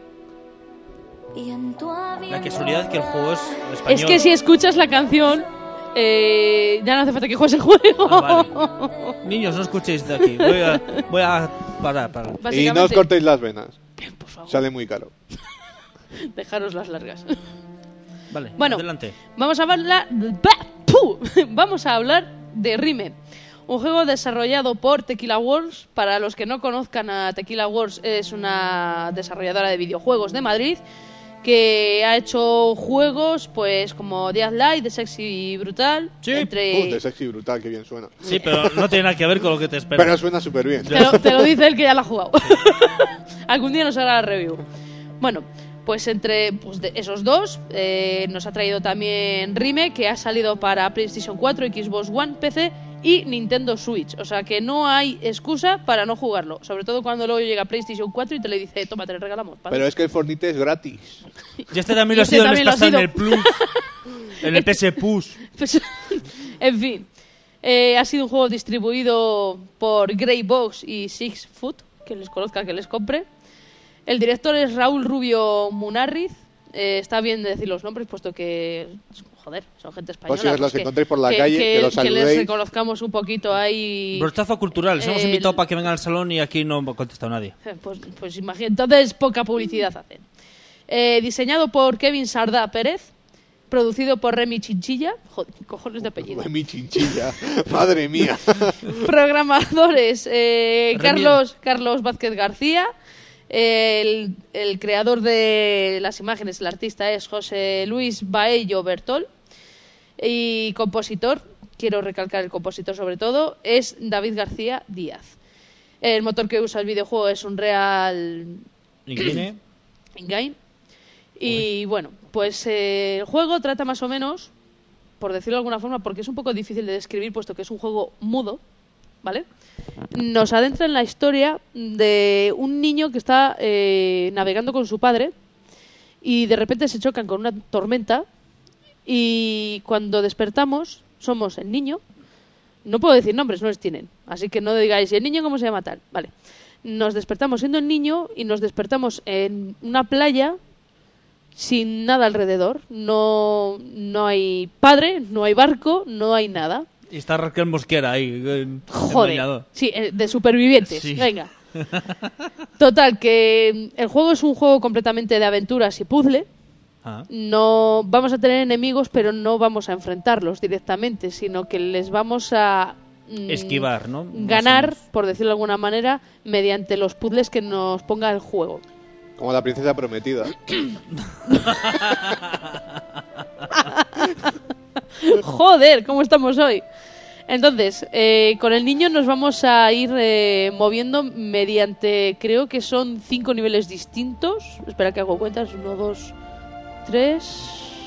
C: La casualidad que el juego es en español.
E: Es que si escuchas la canción, ya no hace falta que juegues el juego.
C: Ah, vale. Niños, no escuchéis de aquí. Voy a parar.
D: Y no os
E: Básicamente,
D: cortéis las venas.
E: por favor,
D: Sale muy caro.
E: dejaros las largas.
C: Vale,
E: Bueno,
C: adelante.
E: vamos a hablar... Vamos a hablar de Rime, un juego desarrollado por Tequila Works. Para los que no conozcan a Tequila Works, es una desarrolladora de videojuegos de Madrid que ha hecho juegos pues como Dead Light, The Sexy Brutal,
C: Sí.
E: entre...
D: De sexy brutal, que bien suena.
C: Sí, pero no tiene nada que ver con lo que te espera.
D: Pero suena súper bien.
E: Te lo dice él que ya lo ha jugado. Algún día nos hará la review. Bueno, pues entre pues, de esos dos nos ha traído también Rime, que ha salido para PlayStation 4, Xbox One, PC y Nintendo Switch. O sea que no hay excusa para no jugarlo. Sobre todo cuando luego llega PlayStation 4 y te le dice, toma, te lo regalamos. ¿vale?
D: Pero es que el Fortnite es gratis.
C: Y este también lo ha
E: Este
C: sido el mes
E: también lo ha
C: pasado en el Plus. En el PS Plus.
E: Pues, en fin, ha sido un juego distribuido por Greybox y Six Foot, que les conozca, que les compre. El director es Raúl Rubio Munarriz. Está bien decir los nombres, puesto que, joder, son gente española.
D: Pues si os los
E: que-
D: encontréis por la calle, que los
E: que les
D: saludéis.
E: reconozcamos un poquito ahí.
C: Brochazo cultural. Les hemos
E: El-
C: invitado para que vengan al salón y aquí no ha contestado nadie.
E: Pues imagínate, entonces poca publicidad hacen. Diseñado por Kevin Sardá Pérez, producido por Remy Chinchilla. Joder, ¿qué cojones de apellido?
D: Mi chinchilla. Madre mía.
E: Programadores, Carlos Vázquez García. El creador de las imágenes, el artista, es José Luis Baello Bertol. Y compositor, quiero recalcar el compositor sobre todo, es David García Díaz. El motor que usa el videojuego es Unreal
C: Incline.
E: Engine. Y bueno, pues el juego trata más o menos, por decirlo de alguna forma, porque es un poco difícil de describir, puesto que es un juego mudo, ¿vale? Nos adentra en la historia de un niño que está navegando con su padre y de repente se chocan con una tormenta y cuando despertamos somos el niño. No puedo decir nombres, no les tienen, así que no digáis, ¿y el niño cómo se llama tal? Vale. Nos despertamos siendo el niño y nos despertamos en una playa sin nada alrededor. No hay padre, no hay barco, no hay nada.
C: Y está Raquel Mosquera ahí.
E: Joder. Sí, de supervivientes.
C: Sí.
E: Venga. Total, que el juego es un juego completamente de aventuras y puzzle.
C: Ah.
E: No vamos a tener enemigos, pero no vamos a enfrentarlos directamente, sino que les vamos a
C: Esquivar, ¿no?
E: ganar,
C: Más o menos.
E: por decirlo de alguna manera, mediante los puzzles que nos ponga el juego.
D: Como la princesa prometida.
E: Joder, ¿cómo estamos hoy? Entonces, con el niño nos vamos a ir moviendo mediante, creo que son 5 niveles distintos. Espera que hago cuentas. 1, 2, 3,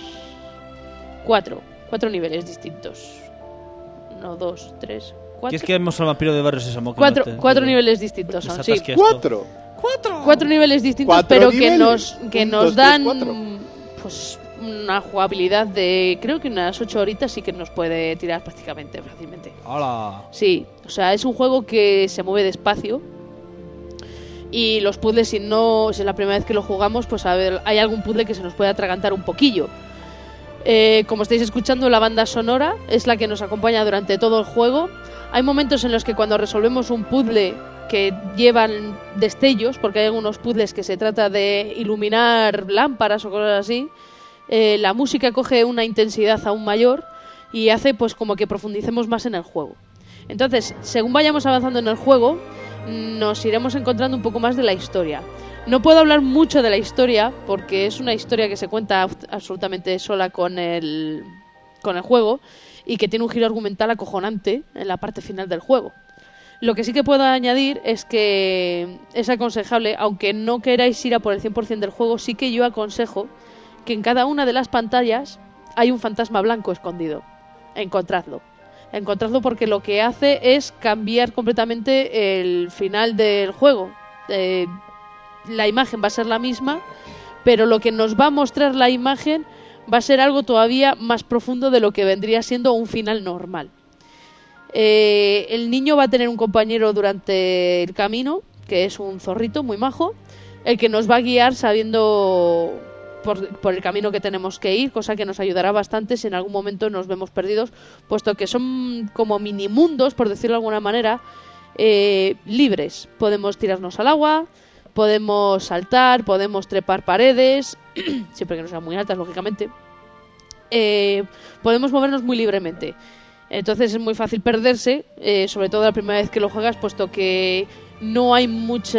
E: 4. 4 niveles distintos. 1, 2, 3, 4.
C: Que es que hemos al vampiro de Barrio Sésamo. que
E: 4
C: no te-
E: niveles distintos son, sí.
C: desatasque esto.
D: 4.
E: 4 niveles distintos,
D: 4
E: pero
D: niveles.
E: que
D: Un,
E: nos
D: dos,
E: dan
D: tres, 4.
E: pues una jugabilidad de, creo que unas 8 horitas sí que nos puede tirar prácticamente fácilmente.
C: ¡Hala!
E: Sí, o sea, es un juego que se mueve despacio. Y los puzzles, si es la primera vez que lo jugamos, pues a ver, hay algún puzzle que se nos puede atragantar un poquillo. Como estáis escuchando, la banda sonora es la que nos acompaña durante todo el juego. Hay momentos en los que cuando resolvemos un puzzle que llevan destellos, porque hay algunos puzzles que se trata de iluminar lámparas o cosas así, la música coge una intensidad aún mayor y hace pues como que profundicemos más en el juego. Entonces, según vayamos avanzando en el juego, nos iremos encontrando un poco más de la historia. No puedo hablar mucho de la historia porque es una historia que se cuenta absolutamente sola con el juego y que tiene un giro argumental acojonante en la parte final del juego. Lo que sí que puedo añadir es que es aconsejable, aunque no queráis ir a por el 100% del juego, sí que yo aconsejo que en cada una de las pantallas hay un fantasma blanco escondido. Encontradlo. Encontradlo porque lo que hace es cambiar completamente el final del juego. La imagen va a ser la misma, pero lo que nos va a mostrar la imagen va a ser algo todavía más profundo de lo que vendría siendo un final normal. El niño va a tener un compañero durante el camino, que es un zorrito muy majo, el que nos va a guiar sabiendo por el camino que tenemos que ir, cosa que nos ayudará bastante si en algún momento nos vemos perdidos, puesto que son como mini mundos, por decirlo de alguna manera, libres. Podemos tirarnos al agua, podemos saltar, podemos trepar paredes, siempre que no sean muy altas, lógicamente. Podemos movernos muy libremente. Entonces es muy fácil perderse, sobre todo la primera vez que lo juegas, puesto que no hay mucho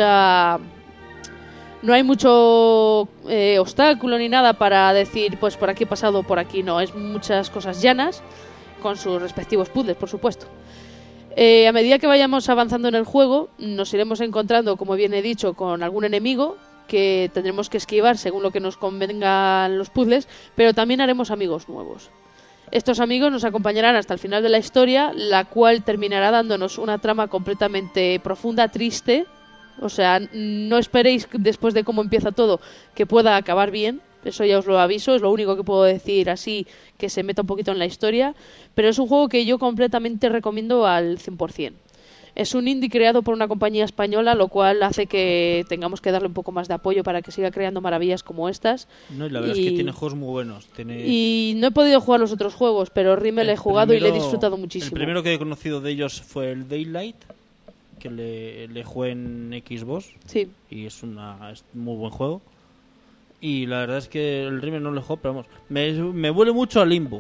E: obstáculo ni nada para decir, pues por aquí he pasado, por aquí no. Es muchas cosas llanas, con sus respectivos puzzles, por supuesto. A medida que vayamos avanzando en el juego, nos iremos encontrando, como bien he dicho, con algún enemigo que tendremos que esquivar según lo que nos convengan los puzzles, pero también haremos amigos nuevos. Estos amigos nos acompañarán hasta el final de la historia, la cual terminará dándonos una trama completamente profunda, triste. O sea, no esperéis después de cómo empieza todo que pueda acabar bien. Eso ya os lo aviso, es lo único que puedo decir así, que se meta un poquito en la historia. Pero es un juego que yo completamente recomiendo al 100%. Es un indie creado por una compañía española, lo cual hace que tengamos que darle un poco más de apoyo para que siga creando maravillas como estas.
C: No, y la verdad es que tiene juegos muy buenos.
E: Y no he podido jugar los otros juegos, pero Rimmel he jugado y le he disfrutado
C: El
E: muchísimo.
C: primero que he conocido de ellos fue el Daylight, que le jugué en Xbox.
E: Sí.
C: Y es muy buen juego. Y la verdad es que el Rimmel no lo juego, pero vamos, me huele mucho a Limbo.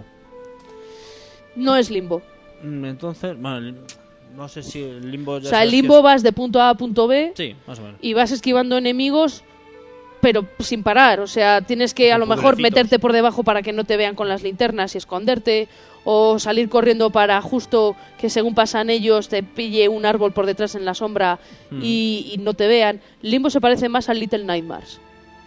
E: No es Limbo.
C: Entonces, bueno, no sé si el Limbo...
E: O sea, el Limbo vas de punto A a punto B.
C: Sí, más o menos.
E: Y vas esquivando enemigos, pero sin parar. O sea, tienes que a lo mejor
C: Puzzlecitos.
E: meterte por debajo para que no te vean con las linternas y esconderte. O salir corriendo para justo que según pasan ellos te pille un árbol por detrás en la sombra y no te vean. Limbo se parece más al Little Nightmares.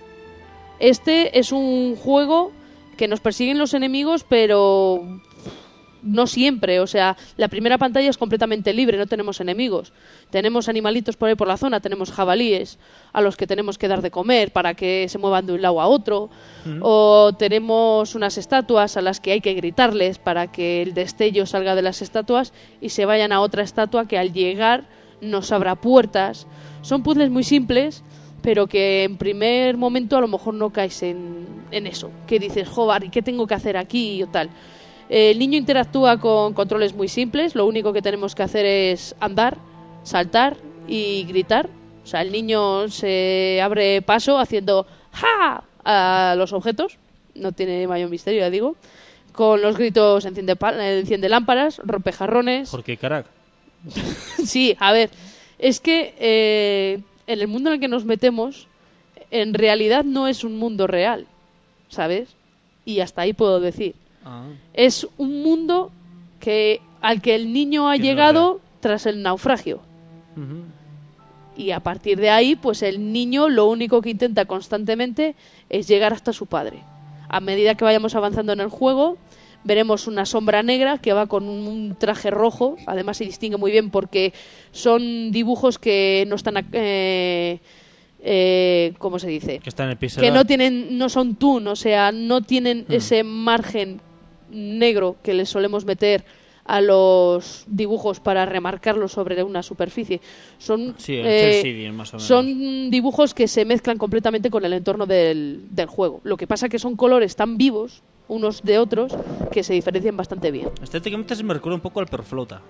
E: Este es un juego que nos persiguen los enemigos, pero no siempre. O sea, la primera pantalla es completamente libre, no tenemos enemigos. Tenemos animalitos por ahí por la zona, tenemos jabalíes a los que tenemos que dar de comer para que se muevan de un lado a otro. O tenemos unas estatuas a las que hay que gritarles para que el destello salga de las estatuas y se vayan a otra estatua que al llegar nos abra puertas. Son puzzles muy simples, pero que en primer momento a lo mejor no caes en eso. Que dices, joder, ¿y qué tengo que hacer aquí? O tal. El niño interactúa con controles muy simples, lo único que tenemos que hacer es andar, saltar y gritar. O sea, el niño se abre paso haciendo ¡ja! A los objetos, no tiene mayor misterio, ya digo. Con los gritos enciende lámparas, rompe jarrones.
C: Porque carac.
E: Sí, a ver, es que en el mundo en el que nos metemos, en realidad no es un mundo real, ¿sabes? Y hasta ahí puedo decir. Es un mundo al que el niño ha llegado tras el naufragio. Y a partir de ahí, pues el niño lo único que intenta constantemente es llegar hasta su padre. A medida que vayamos avanzando en el juego, veremos una sombra negra que va con un traje rojo. Además se distingue muy bien porque son dibujos que no están... ¿cómo se dice?
C: Que están en el pixel
E: que
C: art.
E: no son toon, o sea, no tienen ese margen negro que les solemos meter a los dibujos para remarcarlos sobre una superficie. Son,
C: Sí, el cel shading, más o menos.
E: son dibujos que se mezclan completamente con el entorno del juego. Lo que pasa que son colores tan vivos unos de otros que se diferencian bastante bien.
C: Estéticamente se me recuerda un poco al Perflauta.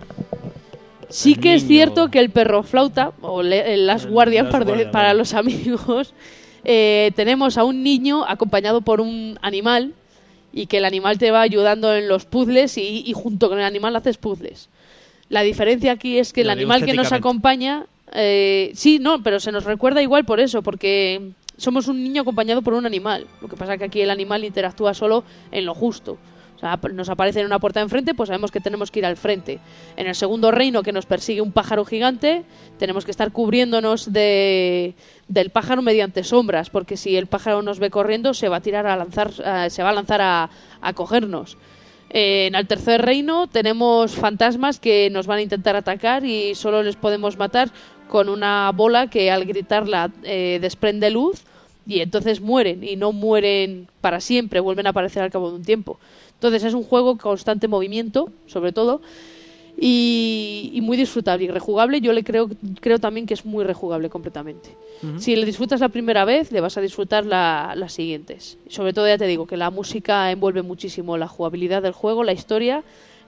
E: Sí
C: El
E: que es
C: niño.
E: cierto que el perro flauta, o el Last Guardian
C: Last
E: para,
C: Guardian,
E: para
C: vale.
E: los amigos, tenemos a un niño acompañado por un animal y que el animal te va ayudando en los puzzles y junto con el animal haces puzzles. La diferencia aquí es que el
C: Lo digo
E: animal que nos
C: estéticamente.
E: acompaña... sí, no, pero se nos recuerda igual por eso, porque somos un niño acompañado por un animal. Lo que pasa es que aquí el animal interactúa solo en lo justo. O sea, nos aparece en una puerta de enfrente, pues sabemos que tenemos que ir al frente. En el segundo reino, que nos persigue un pájaro gigante, tenemos que estar cubriéndonos del pájaro mediante sombras, porque si el pájaro nos ve corriendo, se va a tirar se va a lanzar a cogernos. En el tercer reino tenemos fantasmas que nos van a intentar atacar y solo les podemos matar con una bola que al gritarla desprende luz y entonces mueren, y no mueren para siempre, vuelven a aparecer al cabo de un tiempo. Entonces es un juego con constante movimiento, sobre todo, y muy disfrutable y rejugable. Yo creo también que es muy rejugable completamente. Si le disfrutas la primera vez, le vas a disfrutar las siguientes. Sobre todo, ya te digo, que la música envuelve muchísimo la jugabilidad del juego, la historia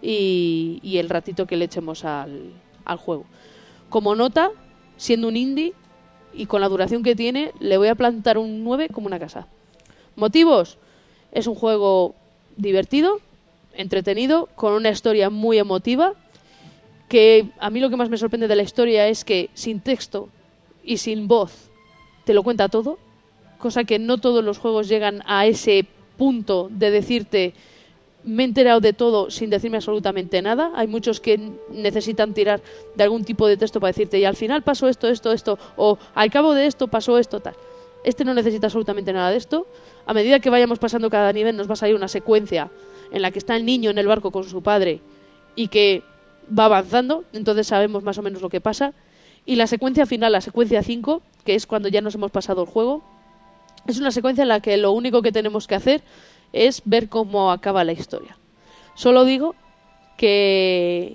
E: y el ratito que le echemos al juego. Como nota, siendo un indie y con la duración que tiene, le voy a plantar un 9 como una casa. ¿Motivos? Es un juego divertido, entretenido, con una historia muy emotiva, que a mí lo que más me sorprende de la historia es que sin texto y sin voz te lo cuenta todo, cosa que no todos los juegos llegan a ese punto de decirte me he enterado de todo sin decirme absolutamente nada. Hay muchos que necesitan tirar de algún tipo de texto para decirte y al final pasó esto, o al cabo de esto pasó esto, tal. Este no necesita absolutamente nada de esto. A medida que vayamos pasando cada nivel nos va a salir una secuencia en la que está el niño en el barco con su padre y que va avanzando, entonces sabemos más o menos lo que pasa. Y la secuencia final, la secuencia 5, que es cuando ya nos hemos pasado el juego, es una secuencia en la que lo único que tenemos que hacer es ver cómo acaba la historia. Solo digo que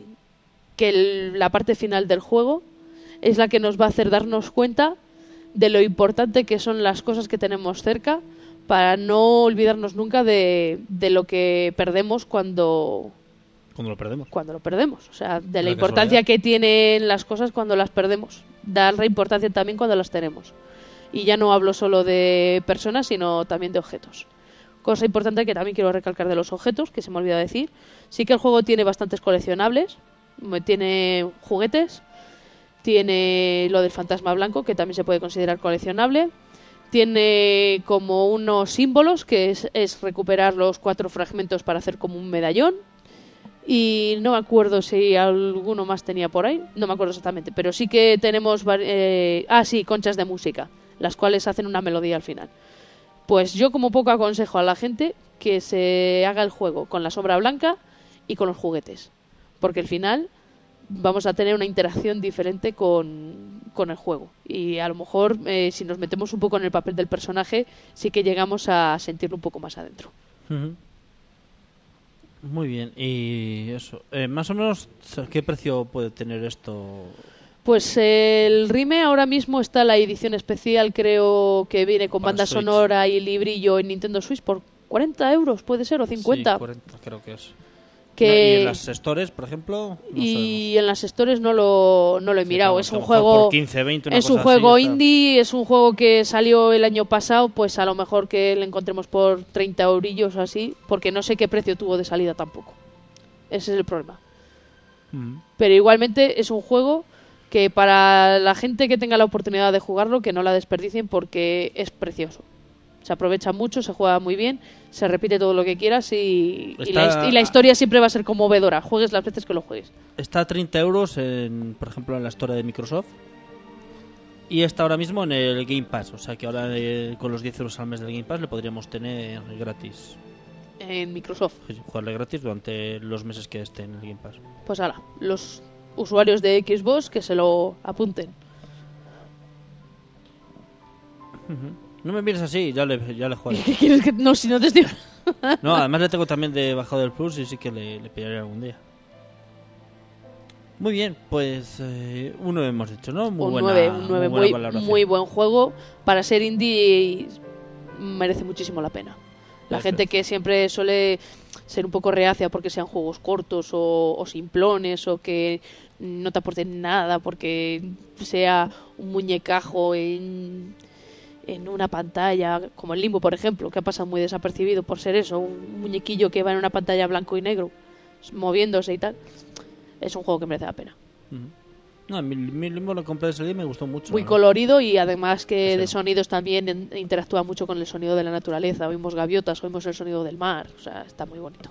E: la parte final del juego es la que nos va a hacer darnos cuenta de lo importante que son las cosas que tenemos cerca para no olvidarnos nunca de lo que perdemos cuando
C: lo perdemos.
E: lo perdemos. O sea, de la
C: La
E: importancia
C: casualidad.
E: que tienen las cosas cuando las perdemos. Dar la importancia también cuando las tenemos. Y ya no hablo solo de personas, sino también de objetos. Cosa importante que también quiero recalcar de los objetos, que se me olvidó decir. Sí que el juego tiene bastantes coleccionables. Tiene juguetes. Tiene lo del fantasma blanco, que también se puede considerar coleccionable. Tiene como unos símbolos, que es recuperar los 4 fragmentos para hacer como un medallón. Y no me acuerdo si alguno más tenía por ahí. No me acuerdo exactamente. Pero sí que tenemos... conchas de música, las cuales hacen una melodía al final. Pues yo como poco aconsejo a la gente que se haga el juego con la sombra blanca y con los juguetes. Porque al final vamos a tener una interacción diferente con el juego. Y a lo mejor si nos metemos un poco en el papel del personaje, sí que llegamos a sentirlo un poco más adentro.
C: Muy bien, y eso. Más o menos, ¿qué precio puede tener esto?
E: Pues el Rime ahora mismo está la edición especial, creo que viene con
C: Para
E: banda
C: Switch.
E: sonora y librillo en Nintendo Switch por 40 euros, puede ser, o 50.
C: Sí, 40 creo que es.
E: Que...
C: Y en las stores, por ejemplo, no
E: y en las stores no lo he
C: Sí,
E: mirado.
C: claro,
E: Es
C: que a
E: un
C: lo mejor
E: juego...
C: por 15, 20, una
E: es un
C: cosa
E: juego
C: así, está.
E: indie, es un juego que salió el año pasado, pues a lo mejor que le encontremos por 30 eurillos o así, porque no sé qué precio tuvo de salida tampoco. Ese es el problema. Pero igualmente es un juego que para la gente que tenga la oportunidad de jugarlo, que no la desperdicien porque es precioso. Se aprovecha mucho, se juega muy bien, se repite todo lo que quieras y la historia siempre va a ser conmovedora. Juegues las veces que lo juegues.
C: Está a 30 euros, por ejemplo, en la store de Microsoft. Y está ahora mismo en el Game Pass. O sea que ahora con los 10 euros al mes del Game Pass le podríamos tener gratis.
E: En Microsoft.
C: Jugarle gratis durante los meses que esté en el Game Pass.
E: Pues ahora, los usuarios de Xbox que se lo apunten.
C: No me mires así, ya le juego.
E: ¿Qué quieres que.? No, si no te estoy.
C: No, además le tengo también de bajado del Plus y sí que le pillaré algún día. Muy bien, pues un 9 hemos dicho, ¿no?
E: Un 9
C: buena valoración.
E: muy buen juego. Para ser indie merece muchísimo la pena. La gente que siempre suele ser un poco reacia porque sean juegos cortos o simplones o que no te aporten nada porque sea un muñecajo en una pantalla, como el Limbo, por ejemplo, que ha pasado muy desapercibido por ser eso, un muñequillo que va en una pantalla blanco y negro, moviéndose y tal. Es un juego que merece la pena.
C: No, mi Limbo lo compré ese día y me gustó mucho.
E: Muy colorido y además que de sonidos también interactúa mucho con el sonido de la naturaleza. Oímos gaviotas, oímos el sonido del mar, o sea, está muy bonito.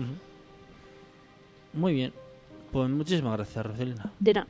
C: Muy bien, pues muchísimas gracias, Roselina.
E: De nada.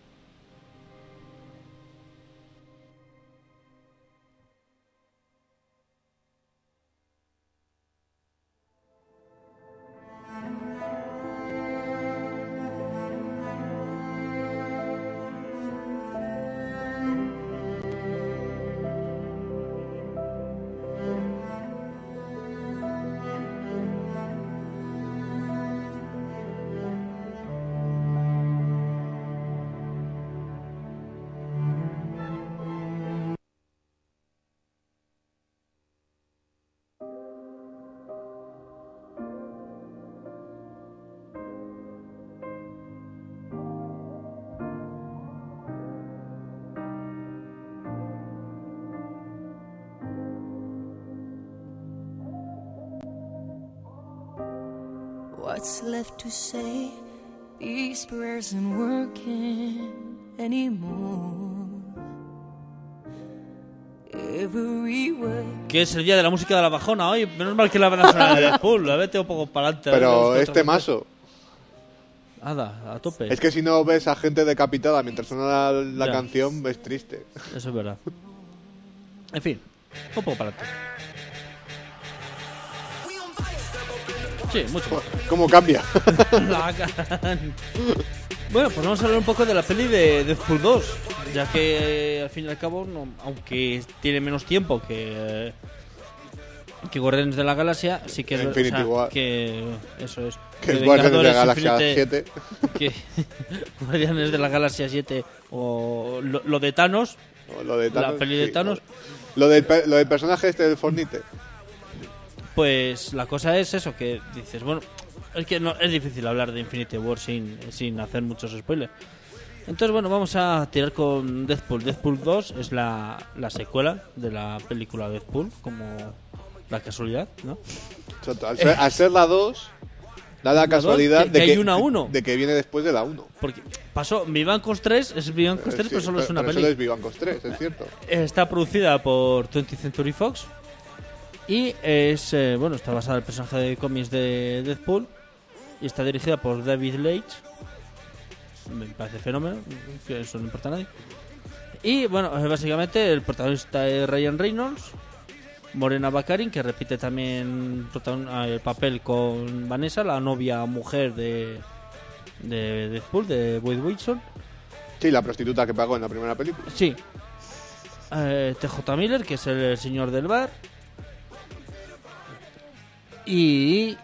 G: What's left to say? These prayers aren't working anymore. Every word.
C: Que es el día de la música de la bajona hoy. Menos mal que la van a sonar de Deadpool. A ver, tengo un poco para adelante.
D: Pero es temazo.
C: Nada, a tope.
D: Es que si no ves a gente decapitada mientras suena la canción, es triste.
C: Eso es verdad. En fin, un poco para adelante. Sí, mucho más.
D: ¿Cómo cambia?
C: Bueno, pues vamos a hablar un poco de la peli de Deadpool 2, ya que al fin y al cabo, aunque tiene menos tiempo que Guardianes de la Galaxia, sí que
D: Infinity War.
C: que eso es.
D: Que es Guardianes de la Galaxia 7.
C: Que Guardianes de la Galaxia 7 o lo de Thanos,
D: O lo de Thanos,
C: la peli de
D: sí,
C: Thanos.
D: Lo del personaje este del Fornite.
C: Pues la cosa es eso, que dices, bueno, es que no es difícil hablar de Infinity War sin hacer muchos spoilers. Entonces, bueno, vamos a tirar con Deadpool. Deadpool 2 es la secuela de la película Deadpool, como la casualidad, ¿no?
D: Al ser la 2, da la casualidad
C: que hay una 1.
D: de que viene después de la 1.
C: Porque pasó Vivancos 3, es Vivancos 3, pero solo es una
D: pero
C: peli.
D: solo es Vivancos 3, es cierto.
C: Está producida por 20th Century Fox y es está basada en el personaje de cómics de Deadpool y está dirigida por David Leitch. Me parece fenómeno, que eso no importa a nadie. Y bueno, básicamente el protagonista es Ryan Reynolds, Morena Baccarin, que repite también el papel con Vanessa, la novia mujer de Deadpool, de Wade Wilson.
D: Sí, la prostituta que pagó en la primera película.
C: Sí. TJ Miller, que es el señor del bar. Y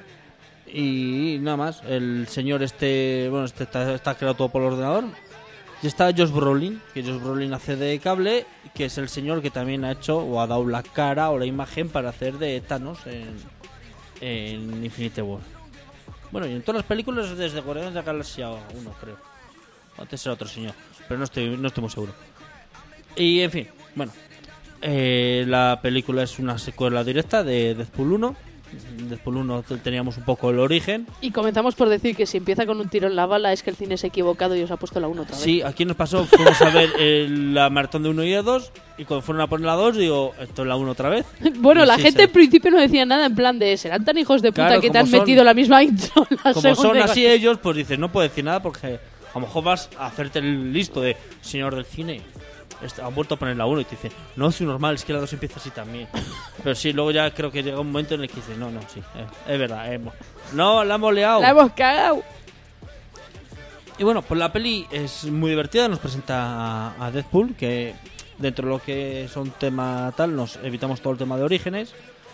C: nada más. El señor está creado todo por el ordenador. Y está Josh Brolin, que Josh Brolin hace de Cable, que es el señor que también ha hecho o ha dado la cara o la imagen para hacer de Thanos en Infinity War. Bueno, y en todas las películas desde Guardianes de la Galaxia 1, creo. Antes era otro señor, pero no estoy muy seguro. Y en fin, bueno, la película es una secuela directa de Deadpool 1. Deadpool 1 teníamos un poco el origen.
E: Y comenzamos por decir que si empieza con un tiro en la bala es que el cine se ha equivocado y os ha puesto la 1 otra vez.
C: Sí, aquí nos pasó, fuimos a ver la maratón de 1 y 2 y cuando fueron a poner la 2 digo, esto es la 1 otra vez.
E: Bueno,
C: Y
E: la
C: sí,
E: gente
C: sí.
E: en principio no decía nada en plan de serán tan hijos de puta
C: Claro,
E: que te
C: como
E: han
C: son-
E: metido la misma intro en la
C: Como
E: segunda
C: son
E: y
C: así
E: cuarta.
C: ellos, pues dices, no puedo decir nada porque a lo mejor vas a hacerte el listo de señor del cine. Han vuelto a poner la 1 y te dicen, no, es normal, es que la 2 empieza así también. Pero sí, luego ya creo que llega un momento en el que dices, no, sí, es verdad, no, la hemos liado.
E: La hemos cagado.
C: Y bueno, pues la peli es muy divertida, nos presenta a Deadpool, que dentro de lo que son tema tal, nos evitamos todo el tema de orígenes.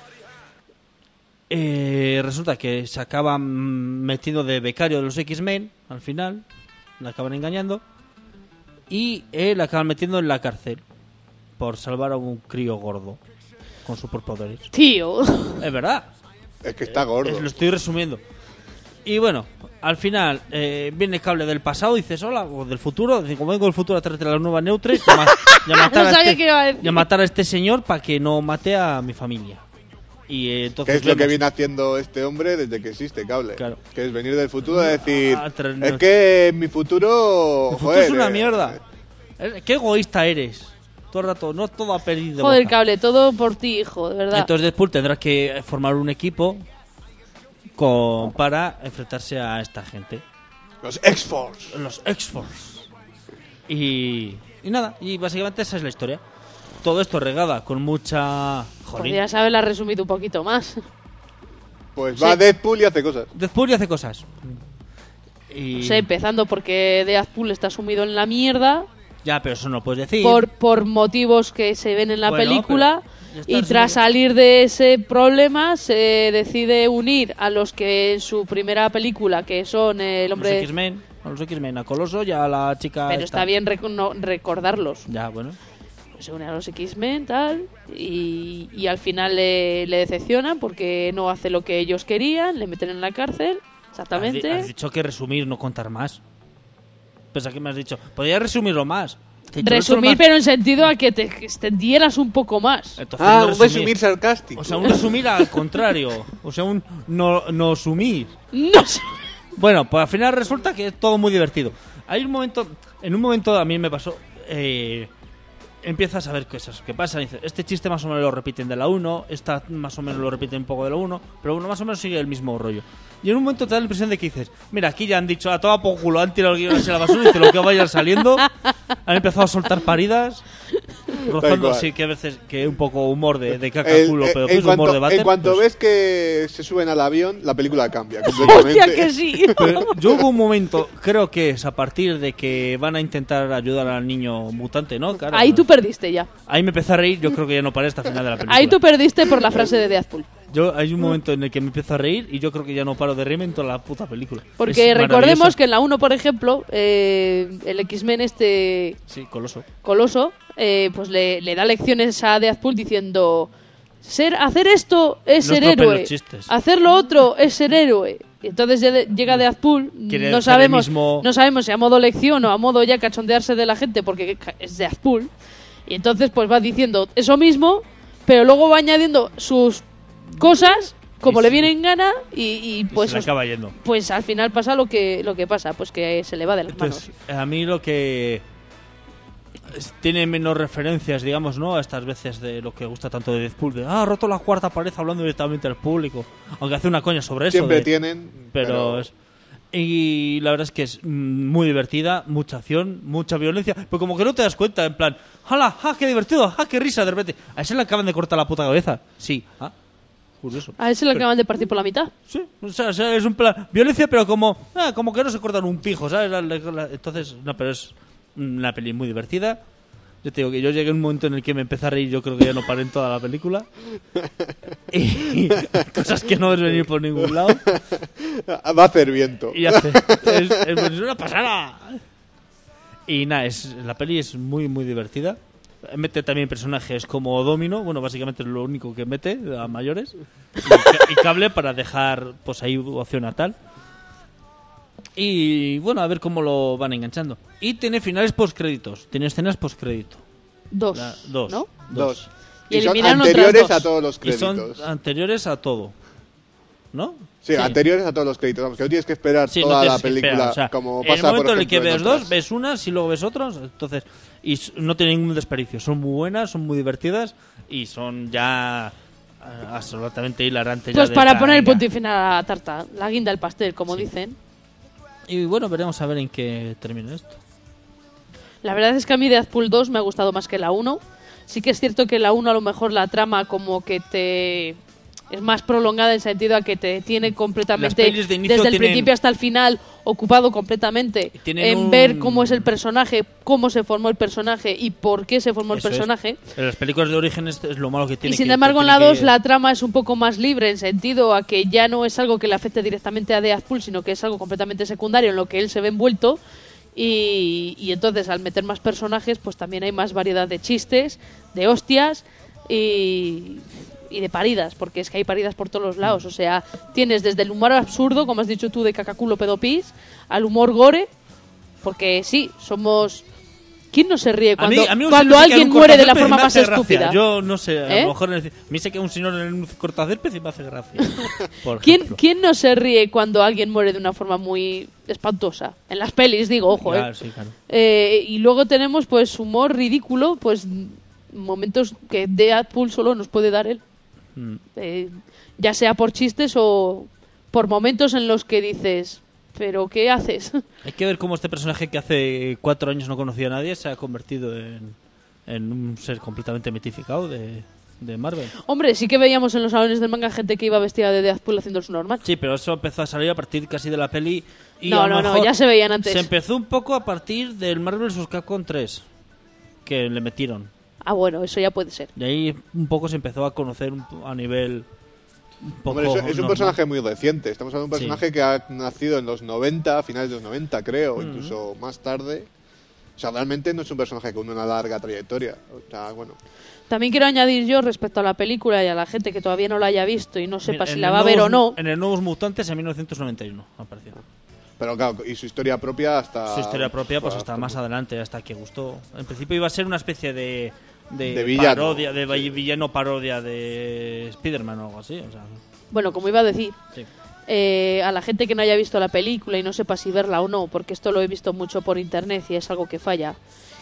C: Resulta que se acaba metiendo de becario de los X-Men, al final, la acaban engañando, y la acaban metiendo en la cárcel por salvar a un crío gordo con superpoderes.
E: Tío.
C: Es verdad.
D: Es que está gordo.
C: Lo estoy resumiendo. Y bueno, al final viene Cable del pasado y dices, hola, o del futuro. Dice, como vengo del futuro a traerte las nuevas Neutres
E: No sabía que iba a decir.
C: y a matar a este señor para que no mate a mi familia. Y entonces
D: ¿Qué es lo que
C: vemos-
D: viene haciendo este hombre desde que existe Cable?
C: Claro.
D: Que es venir del futuro a decir,
C: A traernos-
D: es que mi futuro...
C: El futuro
D: joder,
C: es una mierda. Qué egoísta eres. Todo el rato, no todo a pedir de
E: Joder,
C: boca.
E: Cable, todo por ti, hijo, de verdad.
C: Entonces Deadpool tendrá que formar un equipo para enfrentarse a esta gente.
D: Los X-Force.
C: Los X-Force. Y nada, y básicamente esa es la historia. Todo esto regada con mucha... Jolín.
E: Podrías haberla resumido un poquito más.
D: Pues
C: Sí.
D: va Deadpool y hace cosas.
C: Deadpool y hace cosas. Y...
E: No sé, empezando porque Deadpool está sumido en la mierda
C: Ya, pero eso no lo puedes decir.
E: por motivos que se ven en la
C: Bueno,
E: película.
C: pero ya está
E: Y tras
C: resumido.
E: salir de ese problema se decide unir a los que en su primera película, que son el
C: Los
E: hombre...
C: X-Men, a los X-Men, a Coloso y a la chica...
E: Pero
C: esta.
E: está bien recordarlos.
C: Ya, bueno.
E: Se une a los X-Men, tal, y al final le decepcionan porque no hace lo que ellos querían, le meten en la cárcel, exactamente.
C: Has dicho que resumir, no contar más. Pensaba que me has dicho, podría resumirlo más. Te he dicho,
E: Resumir,
C: más.
E: pero en sentido a que te extendieras un poco más.
C: Entonces,
D: Ah,
C: no
D: un resumir sarcástico.
C: O sea, un resumir al contrario. O sea, un no sumir.
E: No sé.
C: Bueno, pues al final resulta que es todo muy divertido. Hay un momento, en un momento a mí me pasó, empiezas a ver cosas que pasan. Dices, este chiste más o menos lo repiten de la 1, esta más o menos lo repiten un poco de la 1, pero uno más o menos sigue el mismo rollo. Y en un momento te da la impresión de que dices, mira, aquí ya han dicho, a toda por culo, han tirado el guión así a la basura y dice lo que vaya saliendo. Han empezado a soltar paridas, rozando
D: cual.
C: así que a veces que un poco humor de caca
D: El-
C: culo, pero
D: en
C: que es humor de váter.
D: en cuanto
C: pues-
D: ves que se suben al avión, la película cambia completamente.
E: Hostia, que sí.
C: Pero yo hubo un momento, creo que es a partir de que van a intentar ayudar al niño mutante, ¿no? Claro,
E: Ahí tú perdiste ya.
C: ahí me empecé a reír, yo creo que ya no paré hasta el final de la película.
E: Ahí tú perdiste por la frase de Deadpool.
C: Hay un momento en el que me empiezo a reír y yo creo que ya no paro de reírme en toda la puta película.
E: Porque
C: Es
E: recordemos
C: maravillosa.
E: que en la 1, por ejemplo, el X-Men
C: Sí, Coloso.
E: Coloso, pues le da lecciones a Deadpool diciendo hacer esto es
C: No
E: ser
C: estropeen
E: héroe,
C: los chistes.
E: hacer lo otro es ser héroe. Y entonces llega Deadpool,
C: Quiere
E: no
C: hacer el
E: sabemos,
C: mismo-
E: no sabemos si a modo lección o a modo ya cachondearse de la gente porque es Deadpool. Y entonces pues va diciendo eso mismo, pero luego va añadiendo sus cosas como
C: Y
E: le
C: sí.
E: viene en gana y pues
C: se le acaba yendo.
E: pues al final pasa lo que pasa, pues que se le va de las
C: Entonces,
E: manos.
C: a mí lo que tiene menos referencias, digamos, ¿no? A estas veces de lo que gusta tanto de Deadpool, de ha roto la cuarta pared hablando directamente al público. Aunque hace una coña sobre eso.
D: Siempre
C: de-
D: tienen,
C: pero y la verdad es que es muy divertida, mucha acción, mucha violencia, pero como que no te das cuenta, en plan, ¡hala! ¡Ja, qué divertido! ¡Ja, qué risa! De repente, ¿a ese le acaban de cortar la puta cabeza? Sí, curioso.
E: A ese le acaban de partir por la mitad.
C: Sí, o sea, es un plan, violencia, pero como que no se cortan un pijo, ¿sabes? Entonces, no, pero es una peli muy divertida. Yo te digo que yo llegué a un momento en el que me empecé a reír, yo creo que ya no paré en toda la película. Y cosas que no ves venir por ningún lado.
D: va a hacer viento.
C: Y hace, es una pasada. Y nada, la peli es muy, muy divertida. Mete también personajes como Domino, bueno, básicamente es lo único que mete a mayores. Y Cable para dejar pues ahí opción a tal. Y bueno, a ver cómo lo van enganchando. Y tiene finales postcréditos, tiene escenas postcrédito.
E: Dos,
C: Dos.
E: ¿no?
D: Dos.
E: Y
D: son
E: eliminaron
D: anteriores
E: otras dos.
D: a todos los
C: Y son
D: créditos.
C: anteriores a todo, ¿no?
D: Sí, anteriores a todos los créditos. Vamos, que no tienes que esperar
C: Sí, no
D: toda
C: tienes
D: la
C: que
D: película
C: esperar, o sea,
D: como
C: en el
D: pasa,
C: momento
D: por
C: en el que
D: ejemplo,
C: ves
D: en
C: dos,
D: otras.
C: ves unas y luego ves otros, entonces no tienen ningún desperdicio, son muy buenas, son muy divertidas y son ya absolutamente hilarantes.
E: Pues
C: ya de
E: para
C: plan,
E: poner el
C: venga.
E: punto y final a la tarta, la guinda del pastel, como dicen.
C: Y bueno, veremos a ver en qué termina esto.
E: La verdad es que a mí Deadpool 2 me ha gustado más que la 1. Sí que es cierto que la 1 a lo mejor la trama como que es más prolongada en sentido a que te tiene
C: Las
E: completamente
C: pelis de inicio
E: desde el
C: tienen-
E: principio hasta el final ocupado completamente
C: Tienen
E: en
C: un-
E: ver cómo es el personaje, cómo se formó el personaje y por qué se formó el
C: Eso es.
E: personaje.
C: En las películas de origen es lo malo que tiene.
E: Y sin
C: que
E: embargo en
C: tiene
E: la 2
C: que-
E: la trama es un poco más libre en sentido a que ya no es algo que le afecte directamente a Deadpool, sino que es algo completamente secundario en lo que él se ve envuelto. Y entonces al meter más personajes pues también hay más variedad de chistes, de hostias y de paridas, porque es que hay paridas por todos los lados. O sea, tienes desde el humor absurdo, como has dicho tú, de cacaculo pedopis, al humor gore, porque sí, somos... ¿Quién no se ríe cuando,
C: a mí un
E: cuando
C: señor que
E: alguien
C: queda en un
E: muere de la
C: cortacésped
E: forma
C: me
E: más
C: hace gracia.
E: estúpida?
C: Yo no sé, a
E: ¿Eh?
C: lo mejor a mí sé que un señor en un cortacésped y me hace gracia. Por
E: ¿Quién,
C: ejemplo.
E: ¿Quién no se ríe cuando alguien muere de una forma muy espantosa? En las pelis, digo, ojo,
C: Claro, sí, claro.
E: Y luego tenemos pues humor ridículo, pues momentos que Deadpool solo nos puede dar él.
C: Mm.
E: Ya sea por chistes o por momentos en los que dices, ¿pero qué haces?
C: Hay que ver cómo este personaje que hace 4 años no conocía a nadie se ha convertido en un ser completamente mitificado de Marvel.
E: Hombre, sí que veíamos en los salones del manga gente que iba vestida de Deadpool haciendo su normal.
C: Sí, pero eso empezó a salir a partir casi de la peli. Y
E: No,
C: a lo
E: no, no,
C: mejor
E: ya se veían antes.
C: Se empezó un poco a partir del Marvel vs. Capcom 3, que le metieron.
E: Ah, bueno, eso ya puede ser.
C: Y ahí un poco se empezó a conocer a nivel un poco
D: Hombre, es un
C: normal.
D: personaje muy reciente. Estamos hablando de un
C: Sí.
D: personaje que ha nacido en los 90, a finales de los 90, creo,
C: Mm.
D: incluso más tarde. O sea, realmente no es un personaje con una larga trayectoria. O sea, bueno.
E: También quiero añadir yo respecto a la película y a la gente que todavía no la haya visto y no sepa
C: Mira,
E: si
C: en
E: la
C: el
E: va a ver o
C: Nuevos-
E: no.
C: En el Nuevos Mutantes en 1991 apareció.
D: Pero claro, y su historia propia hasta...
C: Su historia propia pues hasta más adelante, hasta que gustó. En principio iba a ser una especie de
D: villano.
C: parodia, de villano parodia de Spider-Man o algo así. O sea,
E: Bueno, como iba a decir,
C: sí.
E: a la gente que no haya visto la película y no sepa si verla o no, porque esto lo he visto mucho por internet y es algo que falla,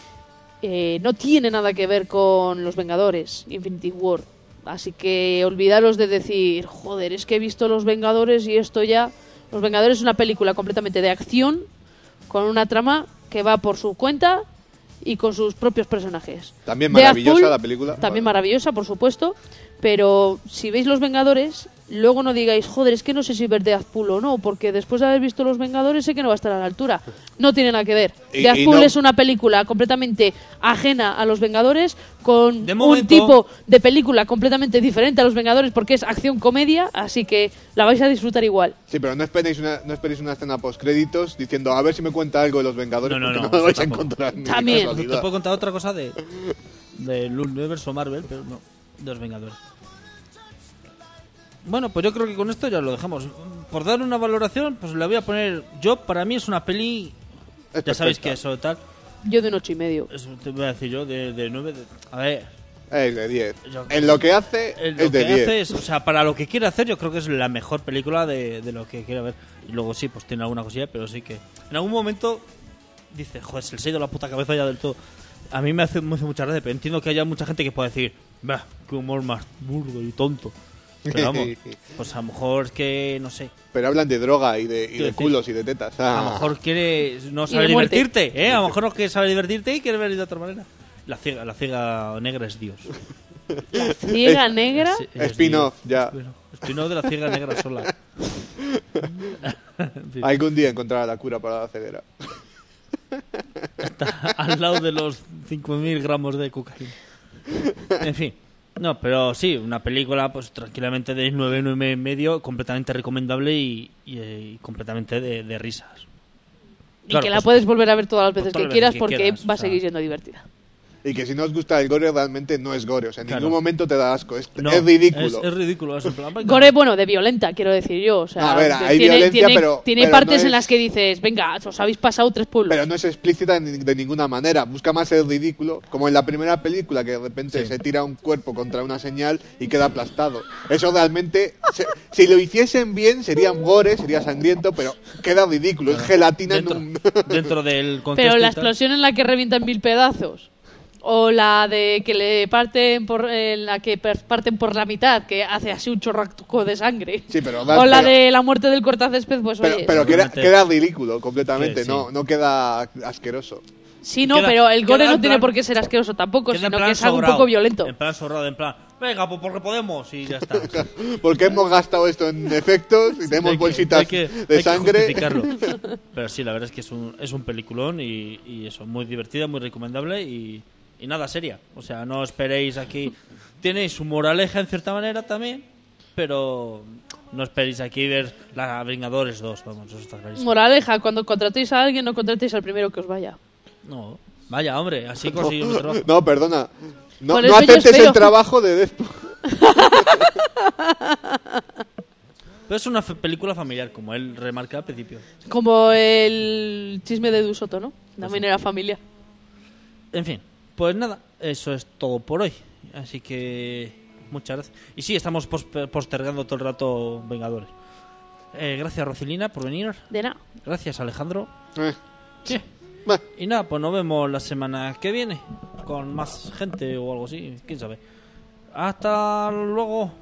E: no tiene nada que ver con Los Vengadores, Infinity War. Así que olvidaros de decir, joder, es que he visto Los Vengadores y esto ya... Los Vengadores es una película completamente de acción, con una trama que va por su cuenta y con sus propios personajes.
D: También maravillosa
E: Deadpool,
D: la película.
E: También
D: Vale.
E: maravillosa, por supuesto. Pero si veis Los Vengadores, luego no digáis, joder, es que no sé si ver Deadpool o no, porque después de haber visto Los Vengadores sé que no va a estar a la altura. No tiene nada que ver.
D: Y
E: Deadpool
D: no-
E: es una película completamente ajena a Los Vengadores, con
C: De
E: un
C: momento-
E: tipo de película completamente diferente a Los Vengadores, porque es acción-comedia, así que la vais a disfrutar igual.
D: Sí, pero no esperéis una escena post-créditos diciendo a ver si me cuenta algo de los Vengadores,
C: No, no,
D: porque
C: no,
D: no, lo vais a
C: tampoco.
D: encontrar ni de
E: También.
D: casualidad.
C: Te puedo contar otra cosa del universo Marvel, pero no, de los Vengadores. Bueno, pues yo creo que con esto ya lo dejamos. Por dar una valoración, pues le voy a poner... Yo, para mí es una peli...
D: Es
C: Ya sabéis
D: perfecta.
C: que eso tal...
E: Yo de un 8,5.
C: Eso te voy a decir yo, de 9... A ver,
D: Es de 10.
C: Yo-
D: En lo que hace,
C: lo
D: es de
C: que
D: 10.
C: hace es... O sea, para lo que quiere hacer, yo creo que es la mejor película de lo que quiere ver. Y luego sí, pues tiene alguna cosilla, pero sí que... En algún momento dice, joder, se le ha ido la puta cabeza ya del todo. A mí me hace mucha gracia, pero entiendo que haya mucha gente que pueda decir, bah, qué humor más burdo y tonto. Pero vamos, pues a lo mejor es que, no sé,
D: Pero hablan de droga y de
C: decir,
D: culos y de tetas.
C: a lo mejor quiere no
E: Y
C: saber
E: de muerte.
C: divertirte, ¿eh? A lo mejor no quiere saber divertirte y quiere ver de otra manera. La ciega negra es Dios.
E: La ciega negra.
C: Sí, es
D: Spin-off,
C: Dios.
D: ya.
C: Spin-off de la ciega negra sola. En fin,
D: Algún día encontrará la cura para la ceguera.
C: está al lado de los 5.000 gramos de cocaína. En fin. No, pero sí, una película pues tranquilamente de 9,5, completamente recomendable y completamente de risas.
E: Y
C: Claro,
E: que la
C: pues,
E: puedes volver a ver todas las veces
C: todas
E: que
C: las
E: quieras
C: veces que
E: porque
C: quieras,
E: va
C: o
E: a
C: sea.
E: seguir siendo divertida.
D: Y que si no os gusta el gore, realmente no es gore. O sea, en
C: Claro.
D: ningún momento te da asco. Es
C: No,
D: ridículo.
C: Es ridículo. Es en plan, venga.
E: Gore, bueno, de violenta, quiero decir yo. O sea,
D: No, a ver, hay violencia, pero
E: tiene
D: no
E: partes
D: es-
E: en las que dices, venga, os habéis pasado 3 pueblos.
D: Pero no es explícita de ninguna manera. Busca más el ridículo. Como en la primera película, que de repente
C: Sí.
D: se tira un cuerpo contra una señal y queda aplastado. Eso realmente, si lo hiciesen bien, sería un gore, sería sangriento, pero queda ridículo. Es gelatina
C: dentro,
D: en un...
C: dentro del contexto.
E: Pero la
C: y tal.
E: explosión en la que revienta en 1000 pedazos. O la de que le parten parten por la mitad, que hace así un chorraco de sangre.
D: Sí, pero
E: O la
D: pero-
E: de la muerte del cortacésped, pues oye.
D: Pero
C: Obviamente.
D: queda ridículo completamente,
C: Que sí.
D: no queda asqueroso.
E: Sí, no,
C: Queda-
E: pero el gore
C: queda
E: no
C: en
E: tiene
C: plan-
E: por qué ser asqueroso tampoco,
C: Queda en
E: sino
C: plan
E: que es algo un
C: sobrado.
E: poco violento.
C: En plan sobrado, en plan, venga, pues porque podemos y ya está.
D: Porque hemos gastado esto en efectos y tenemos
C: Hay que-
D: bolsitas
C: hay que-
D: de
C: hay que
D: sangre.
C: justificarlo. Pero sí, la verdad es que es un peliculón y eso, muy divertida, muy recomendable y nada seria. O sea, no esperéis aquí. Tenéis su moraleja en cierta manera también, pero no esperéis aquí ver la Vengadores 2, vamos, eso está clarísimo.
E: Moraleja, cuando contratéis a alguien, no contratéis al primero que os vaya.
C: No, vaya, hombre, así conseguís un trabajo.
D: No, perdona. No,
E: Por
D: no
E: eso yo
D: aceptes
E: espero.
D: el trabajo de Despo.
C: Pero es una película familiar, como él remarca al principio.
E: Como el chisme de Dusoto, ¿no?
C: Pues
E: También era familia.
C: En fin, pues nada, eso es todo por hoy. Así que muchas gracias. Y sí, estamos postergando todo el rato Vengadores. Gracias, Rocilina, por venir.
E: De nada.
C: Gracias, Alejandro.
D: Sí.
C: Y nada, pues nos vemos la semana que viene con más gente o algo así, quién sabe. Hasta luego.